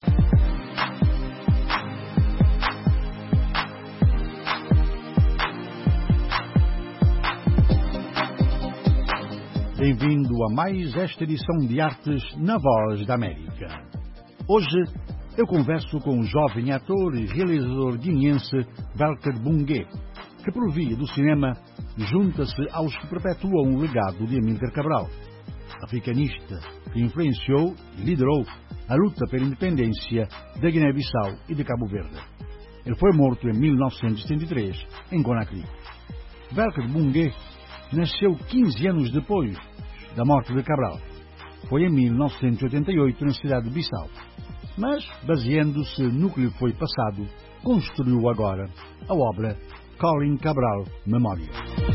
Bem-vindo a mais esta edição de Artes na Voz da América. Hoje eu converso com o jovem ator e realizador guineense Welker Bungué, que por via do cinema junta-se aos que perpetuam o legado de Amílcar Cabral, africanista que influenciou e liderou a luta pela independência da Guiné-Bissau e de Cabo Verde. Ele foi morto em mil novecentos e setenta e três, em Conakry. Welker Bungué nasceu quinze anos depois da morte de Cabral. Foi em mil novecentos e oitenta e oito na cidade de Bissau. Mas, baseando-se no que lhe foi passado, construiu agora a obra Colin Cabral Memória.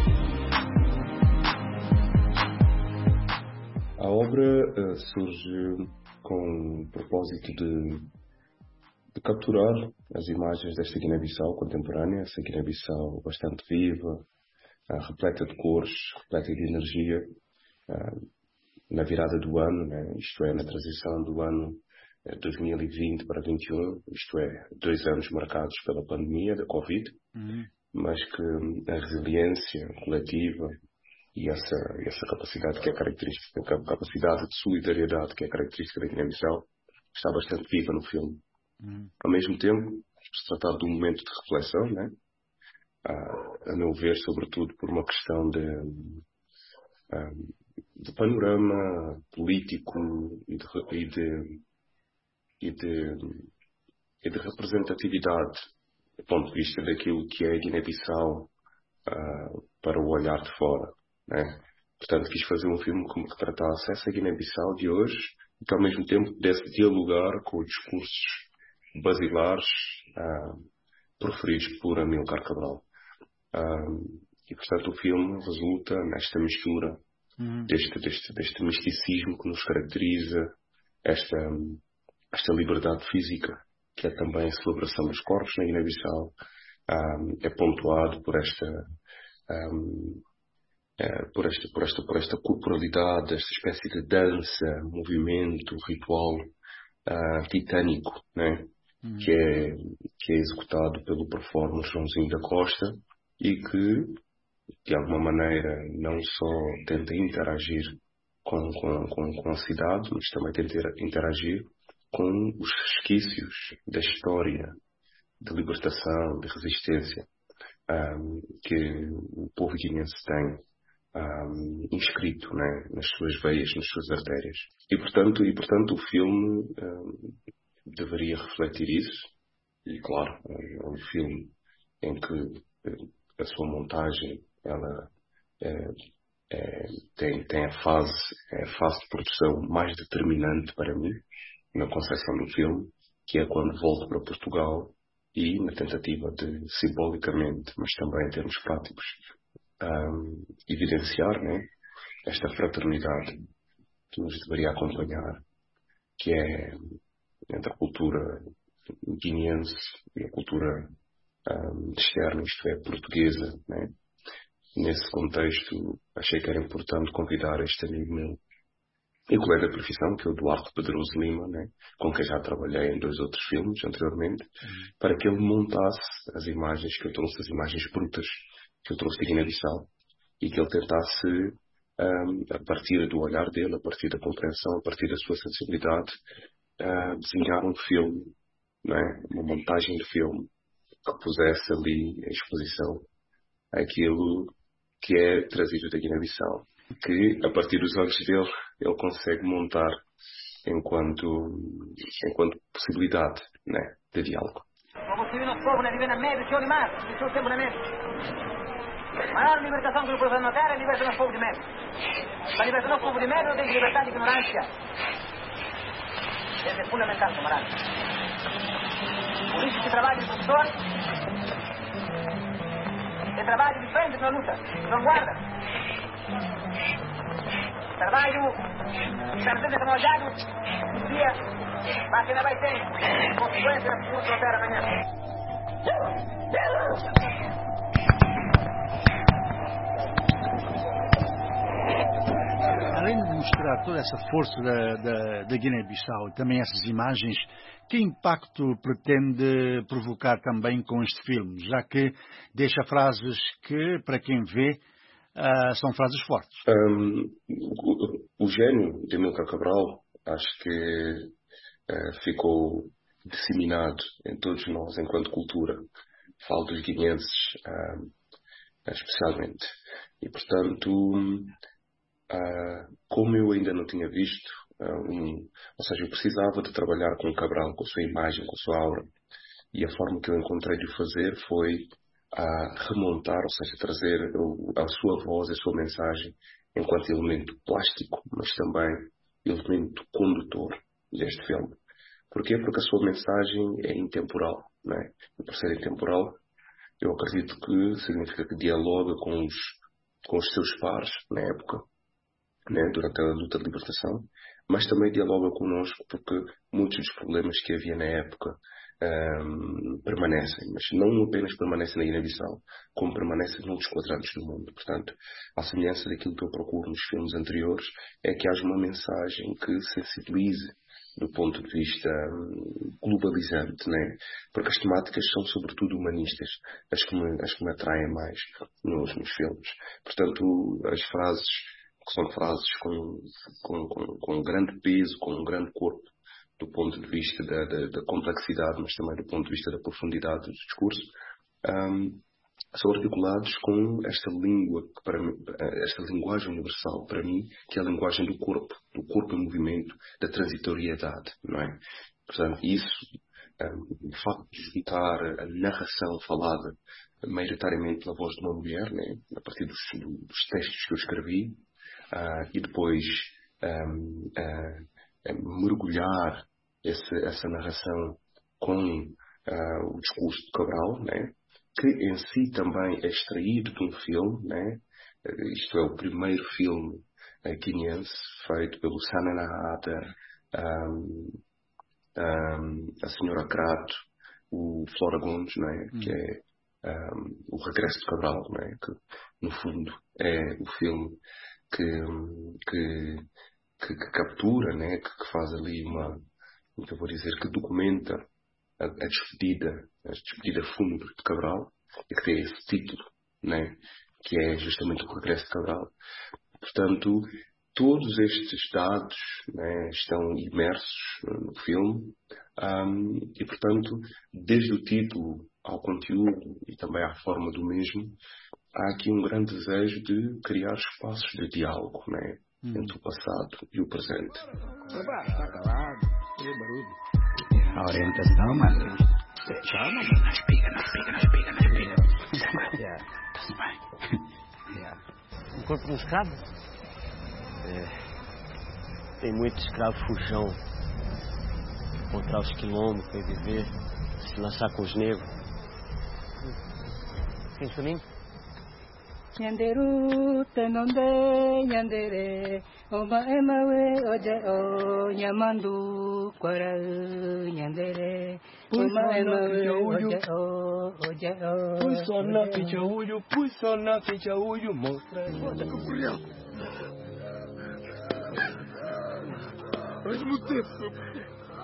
A obra uh, surge com o propósito de, de capturar as imagens desta Guiné-Bissau contemporânea, essa Guiné-Bissau bastante viva, uh, repleta de cores, repleta de energia, uh, na virada do ano, né? Isto é, na transição do ano uh, dois mil e vinte para vinte e um, isto é, dois anos marcados pela pandemia da Covid, uhum. mas que um, a resiliência coletiva e essa, essa capacidade que é característica, a capacidade de solidariedade que é característica da Guiné-Bissau está bastante viva no filme. Uhum. Ao mesmo tempo, se tratar de um momento de reflexão, né? a, a meu ver, sobretudo por uma questão de, de panorama político e de, e de, e de, e de representatividade do ponto de vista daquilo que é a Guiné-Bissau uh, para o olhar de fora. Né? Portanto, quis fazer um filme que me retratasse essa Guiné-Bissau de hoje e que ao mesmo tempo pudesse dialogar com os discursos basilares uh, proferidos por Amílcar Cabral. Um, e, portanto, o filme resulta nesta mistura hum. deste, deste, deste misticismo que nos caracteriza, esta, esta liberdade física, que é também a celebração dos corpos na Guiné-Bissau, um, é pontuado por esta, um, é, por esta, por esta, por esta corporalidade, esta espécie de dança, movimento, ritual uh, titânico, né? hum. que, é, que é executado pelo performer Joãozinho da Costa e que, de alguma maneira, não só tenta interagir com, com, com, com a cidade, mas também tenta interagir com os resquícios da história de libertação, de resistência um, que o povo guineense tem um, inscrito, né, nas suas veias, nas suas artérias. E, portanto, e, portanto o filme um, deveria refletir isso. E, claro, é um filme em que a sua montagem ela é, é, tem, tem a fase, é a fase de produção mais determinante para mim na concepção do filme, que é quando volto para Portugal e na tentativa de, simbolicamente, mas também em termos práticos, um, evidenciar, né, esta fraternidade que nos deveria acompanhar, que é entre a cultura guineense e a cultura um, externa, isto é, portuguesa, né? Nesse contexto, achei que era importante convidar este amigo meu e colega de profissão, que é o Duarte Pedroso Lima, né? Com quem já trabalhei em dois outros filmes anteriormente, uhum. para que ele montasse as imagens que eu trouxe, as imagens brutas que eu trouxe de Guiné-Bissau, e que ele tentasse, um, a partir do olhar dele, a partir da compreensão, a partir da sua sensibilidade, uh, desenhar um filme, né? Uma montagem de filme que pusesse ali em exposição aquilo que é trazido da Guiné-Bissau, que a partir dos olhos dele ele consegue montar enquanto, enquanto possibilidade, né, de diálogo. A maior libertação que o povo não quer é a libertação do povo de medo. Para libertar o povo de medo tem que libertar de ignorância. Isso é fundamental, camarada. Por isso que trabalho de professor é trabalho de frente na luta, de vanguarda. Trabalho que está sendo trabalhado um dia, mas que não vai ter consequências no futuro da amanhã. Além de mostrar toda essa força da, da, da Guiné-Bissau e também essas imagens, que impacto pretende provocar também com este filme, já que deixa frases que, para quem vê, uh, são frases fortes? Um, o, o gênio de Amílcar Cabral, acho que uh, ficou disseminado em todos nós enquanto cultura. Falo dos guineenses, uh, especialmente. E, portanto, uh, como eu ainda não tinha visto, Um, ou seja, eu precisava de trabalhar com o Cabral, com a sua imagem, com a sua aura, e a forma que eu encontrei de o fazer foi a remontar, ou seja, trazer a sua voz, a sua mensagem enquanto elemento plástico, mas também elemento condutor deste filme. Porquê? Porque a sua mensagem é intemporal, não é? E por ser intemporal, eu acredito que significa que dialoga com os, com os seus pares na época, né, durante a luta de libertação, mas também dialoga connosco porque muitos dos problemas que havia na época um, permanecem, mas não apenas permanecem na Guiné-Bissau, como permanecem noutros quadrantes do mundo. Portanto, à semelhança daquilo que eu procuro nos filmes anteriores, é que haja uma mensagem que sensibilize do ponto de vista um, globalizante, né? Porque as temáticas são sobretudo humanistas, as que me, as que me atraem mais nos, nos filmes. Portanto, as frases que são frases com, com, com, com um grande peso, com um grande corpo, do ponto de vista da, da, da complexidade, mas também do ponto de vista da profundidade do discurso, um, são articulados com esta língua, que para mim, esta linguagem universal, para mim, que é a linguagem do corpo, do corpo em movimento, da transitoriedade, não é? Portanto, isso, um, o facto de juntar a narração falada maioritariamente pela voz de uma mulher, né, a partir dos, dos textos que eu escrevi, Uh, e depois um, uh, uh, mergulhar esse, essa narração com uh, o discurso de Cabral, né? que em si também é extraído de um filme, né? Isto é o primeiro filme guineense feito pelo Sananahata, um, um, a Senhora Crato, o Flora Gomes, né? Hum. Que é um, o Regresso de Cabral, né? Que no fundo é o filme que, que, que, que captura, né? Que, que faz ali uma, eu vou dizer, que documenta a, a despedida, a despedida fúnebre de Cabral, e que tem esse título, né? Que é justamente o Regresso de Cabral. Portanto, todos estes dados, né, estão imersos no filme, um, e portanto, desde o título ao conteúdo e também à forma do mesmo, há aqui um grande desejo de criar espaços de diálogo, né, hum. entre o passado e o presente. Está calado, é barulho. A orientação, mano. Calma, mano. Não espiga, não espiga, não espiga, não espiga. Yeah. Está-se bem. Yeah. Um corpo de um escravo? É. Tem muito escravo fujão. Encontrar os quilombos para viver, se lançar com os negros. Seguinte caminho? Nyanderu tenonde nyandere oma emawe oje o nyamandu kwara nyandere oma emawe oje o oje o puisona pichauyu puisona pichauyu mostra bota com curião mas muito tempo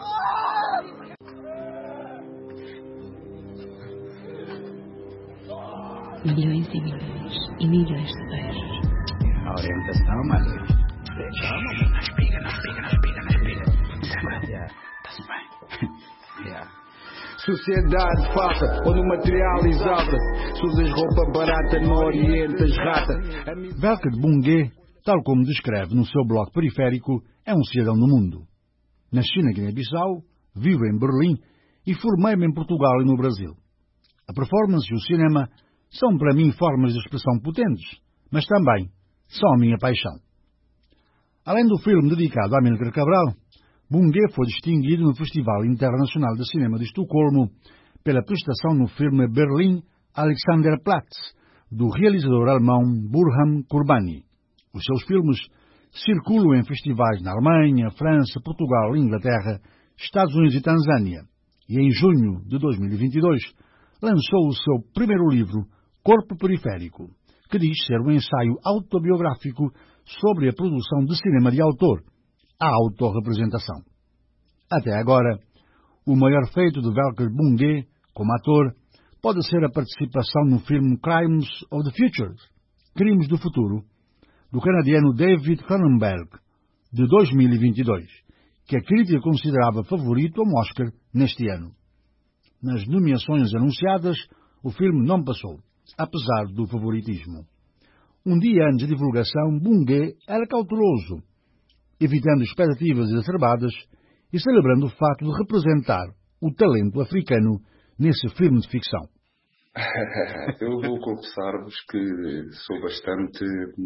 milhões e milhões e milhões de beijos. A orientação, mano. Calma, mano. Não espiga, não espiga, não espiga, não espiga. Está-se bem. Yeah. Sociedade falsa, onde o material exalta. Se usas roupa barata, não orientas rata. Welker Bungé, tal como descreve no seu blog periférico, é um cidadão do mundo. Nasci na Guiné-Bissau, vivo em Berlim e formei-me em Portugal e no Brasil. A performance e o cinema são para mim formas de expressão potentes, mas também são a minha paixão. Além do filme dedicado a Amílcar Cabral, Bungé foi distinguido no Festival Internacional de Cinema de Estocolmo pela prestação no filme Berlim Alexanderplatz, do realizador alemão Burhan Kurbani. Os seus filmes circulam em festivais na Alemanha, França, Portugal, Inglaterra, Estados Unidos e Tanzânia, e em junho de dois mil e vinte e dois lançou o seu primeiro livro, Corpo Periférico, que diz ser um ensaio autobiográfico sobre a produção de cinema de autor, a autorrepresentação. Até agora, o maior feito de Welker Bungé, como ator, pode ser a participação no filme Crimes of the Future, Crimes do Futuro, do canadiano David Cronenberg, de dois mil e vinte e dois, que a crítica considerava favorito ao Oscar neste ano. Nas nomeações anunciadas, o filme não passou, apesar do favoritismo. Um dia antes da divulgação, Bungé era cauteloso, evitando expectativas exacerbadas e celebrando o fato de representar o talento africano nesse filme de ficção. Eu vou confessar-vos que sou bastante,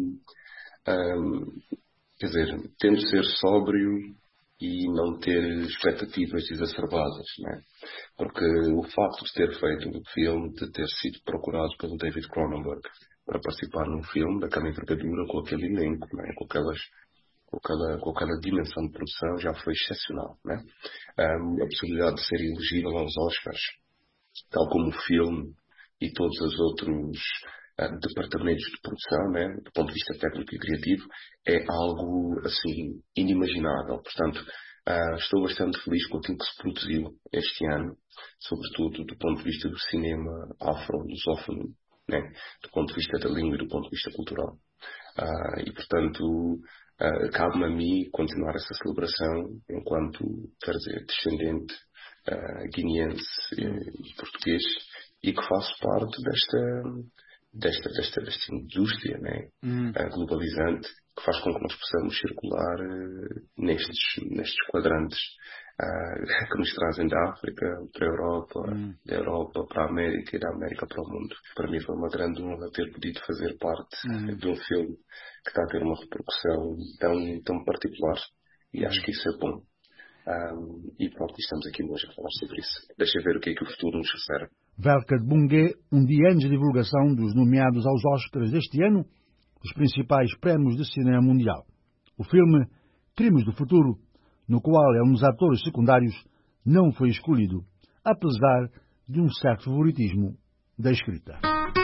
hum, quer dizer, tento ser sóbrio e não ter expectativas exacerbadas, né? Porque o facto de ter feito um filme, de ter sido procurado pelo David Cronenberg para participar num filme daquela envergadura, com aquele elenco, né? com, aquelas, com, aquela, com aquela dimensão de produção, já foi excepcional, né? Um, a possibilidade de ser elegível aos Oscars, tal como o filme e todos os outros uh, departamentos de produção, né? Do ponto de vista técnico e criativo, é algo assim inimaginável. Portanto, Uh, estou bastante feliz com aquilo que se produziu este ano, sobretudo do ponto de vista do cinema afro-lusófono, né? Do ponto de vista da língua e do ponto de vista cultural. Uh, e, portanto, uh, cabe-me a mim continuar essa celebração enquanto, quer dizer, descendente uh, guineense e, e português, e que faço parte desta, desta, desta, desta indústria, né? Hum. uh, globalizante, que faz com que nós possamos circular uh, nestes, nestes quadrantes uh, que nos trazem da África para a Europa, hum. da Europa para a América e da América para o mundo. Para mim foi uma grande honra ter podido fazer parte hum. de um filme que está a ter uma repercussão tão, tão particular, e acho que isso é bom. Um, e pronto, estamos aqui hoje a falar sobre isso. Deixa ver o que é que o futuro nos refere. Welke de Bungue, um dia antes da divulgação dos nomeados aos Oscars deste ano, os principais prémios de cinema mundial. O filme Crimes do Futuro, no qual é um dos atores secundários, não foi escolhido, apesar de um certo favoritismo da escrita.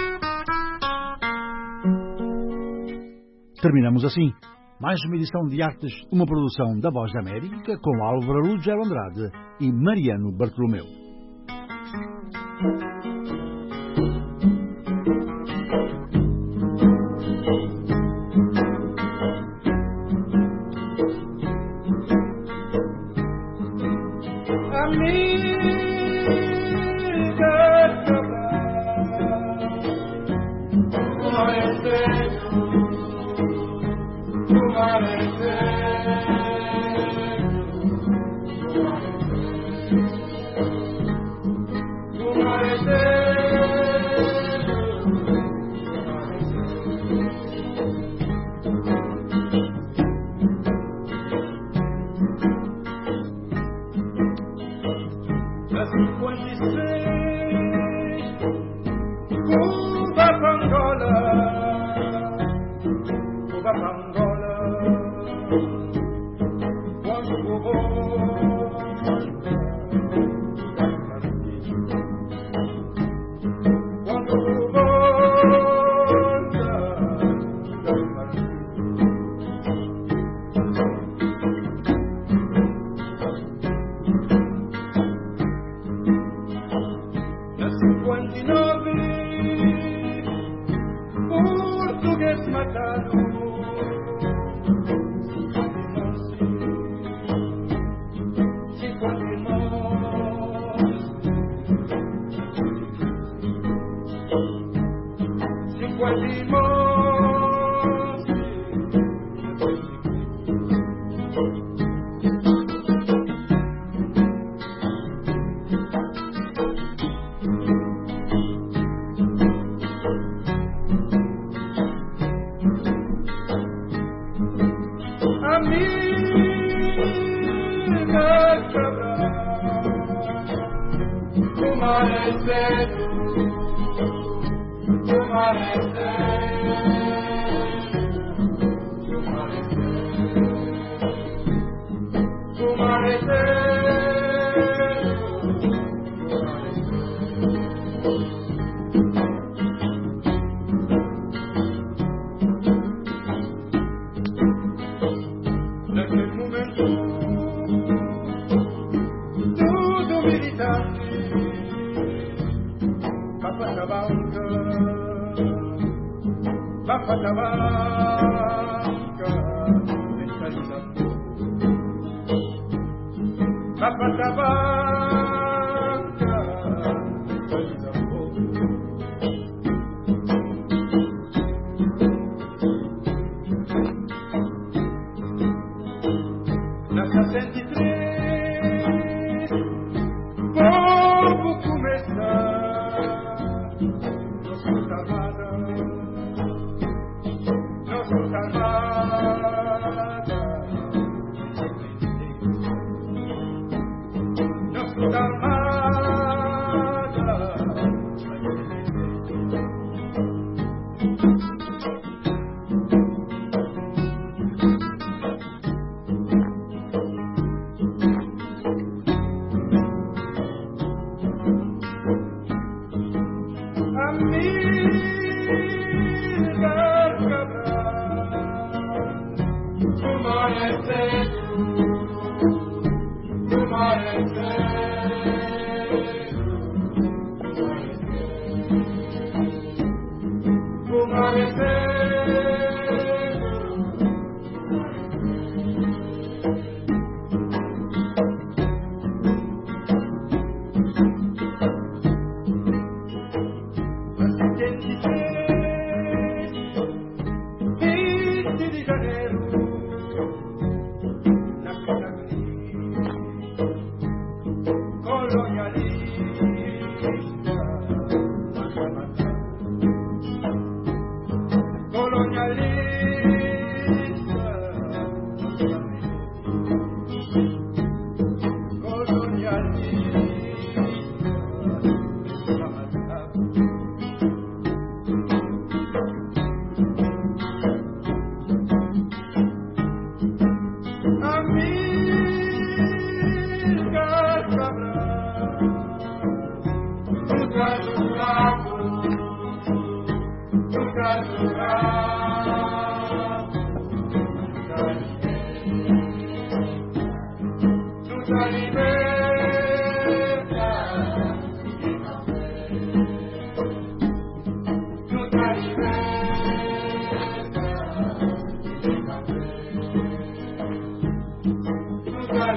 Terminamos assim mais uma edição de Artes, uma produção da Voz da América, com Álvaro Lugero Andrade e Mariano Bartolomeu.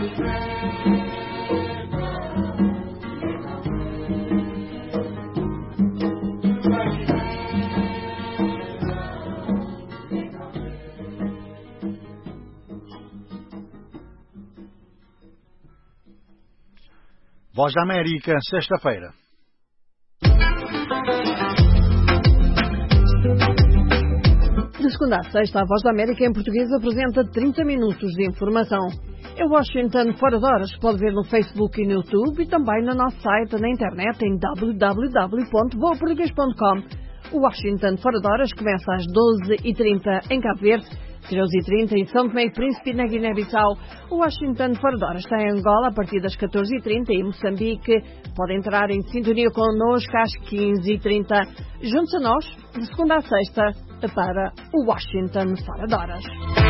Voz da América, sexta-feira. De segunda a sexta, a Voz da América em português apresenta trinta minutos de informação. É Washington fora de horas, pode ver no Facebook e no YouTube e também no nosso site na internet em w w w ponto voa português ponto com. O Washington fora de horas começa às doze e trinta em Cabo Verde, treze e trinta em São Tomé e Príncipe na Guiné-Bissau. O Washington fora de horas está em Angola a partir das catorze e trinta e em Moçambique. Pode entrar em sintonia connosco às quinze e trinta. Junte-se a nós, de segunda a sexta, para o Washington fora de horas.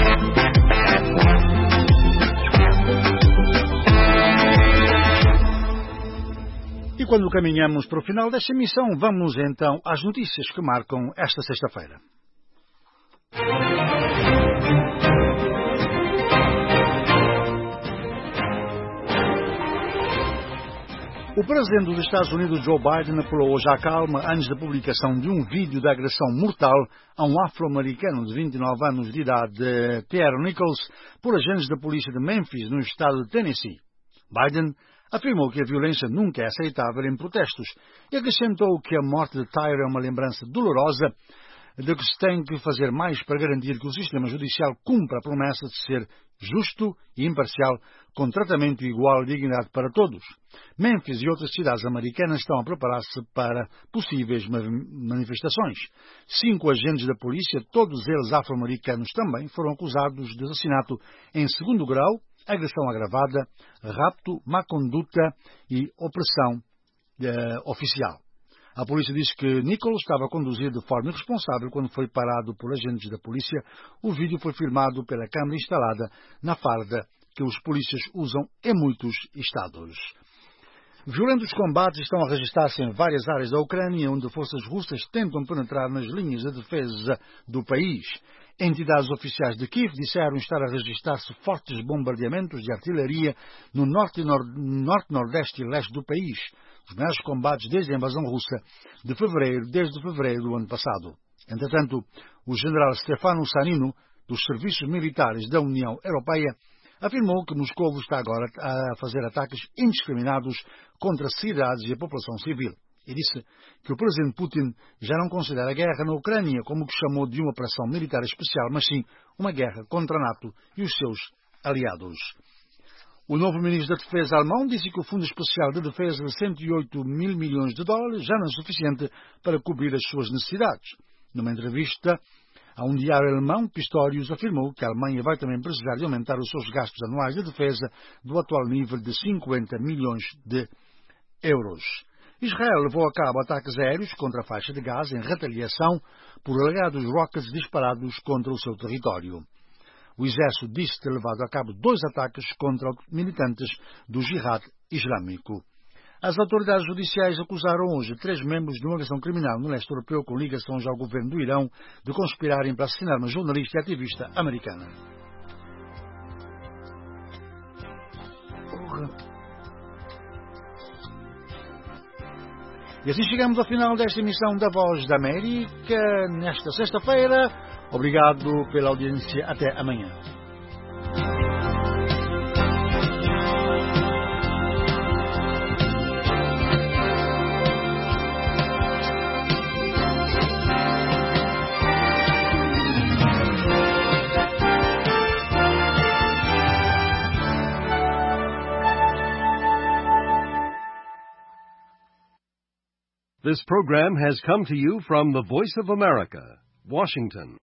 E quando caminhamos para o final desta emissão, vamos então às notícias que marcam esta sexta-feira. O presidente dos Estados Unidos, Joe Biden, apelou hoje à calma antes da publicação de um vídeo da agressão mortal a um afro-americano de vinte e nove anos de idade, Tyre Nichols, por agentes da polícia de Memphis, no estado de Tennessee. Biden afirmou que a violência nunca é aceitável em protestos e acrescentou que a morte de Tyre é uma lembrança dolorosa de que se tem que fazer mais para garantir que o sistema judicial cumpra a promessa de ser justo e imparcial, com tratamento igual e dignidade para todos. Memphis e outras cidades americanas estão a preparar-se para possíveis manifestações. Cinco agentes da polícia, todos eles afro-americanos também, foram acusados de assassinato em segundo grau, agressão agravada, rapto, má conduta e opressão eh, oficial. A polícia diz que Nichols estava a conduzir de forma irresponsável quando foi parado por agentes da polícia. O vídeo foi filmado pela câmara instalada na farda que os polícias usam em muitos estados. Violentos combates estão a registrar-se em várias áreas da Ucrânia, onde forças russas tentam penetrar nas linhas de defesa do país. Entidades oficiais de Kiev disseram estar a registrar-se fortes bombardeamentos de artilharia no norte, nor norte, nordeste e leste do país. Os maiores combates desde a invasão russa de fevereiro, desde fevereiro do ano passado. Entretanto, o general Stefano Sanino, dos Serviços Militares da União Europeia, afirmou que Moscou está agora a fazer ataques indiscriminados contra cidades e a população civil. E disse que o presidente Putin já não considera a guerra na Ucrânia como o que chamou de uma operação militar especial, mas sim uma guerra contra a NATO e os seus aliados. O novo ministro da Defesa alemão disse que o Fundo Especial de Defesa de cento e oito mil milhões de dólares já não é suficiente para cobrir as suas necessidades. Numa entrevista a um diário alemão, Pistorius afirmou que a Alemanha vai também precisar de aumentar os seus gastos anuais de defesa do atual nível de cinquenta milhões de euros. Israel levou a cabo ataques aéreos contra a faixa de Gaza em retaliação por alegados rockets disparados contra o seu território. O exército disse ter levado a cabo dois ataques contra militantes do Jihad Islâmico. As autoridades judiciais acusaram hoje três membros de uma organização criminal no leste europeu com ligações ao governo do Irão de conspirarem para assassinar uma jornalista e ativista americana. Porra. E assim chegamos ao final desta emissão da Voz da América, nesta sexta-feira. Obrigado pela audiência. Até amanhã. This program has come to you from the Voice of America, Washington.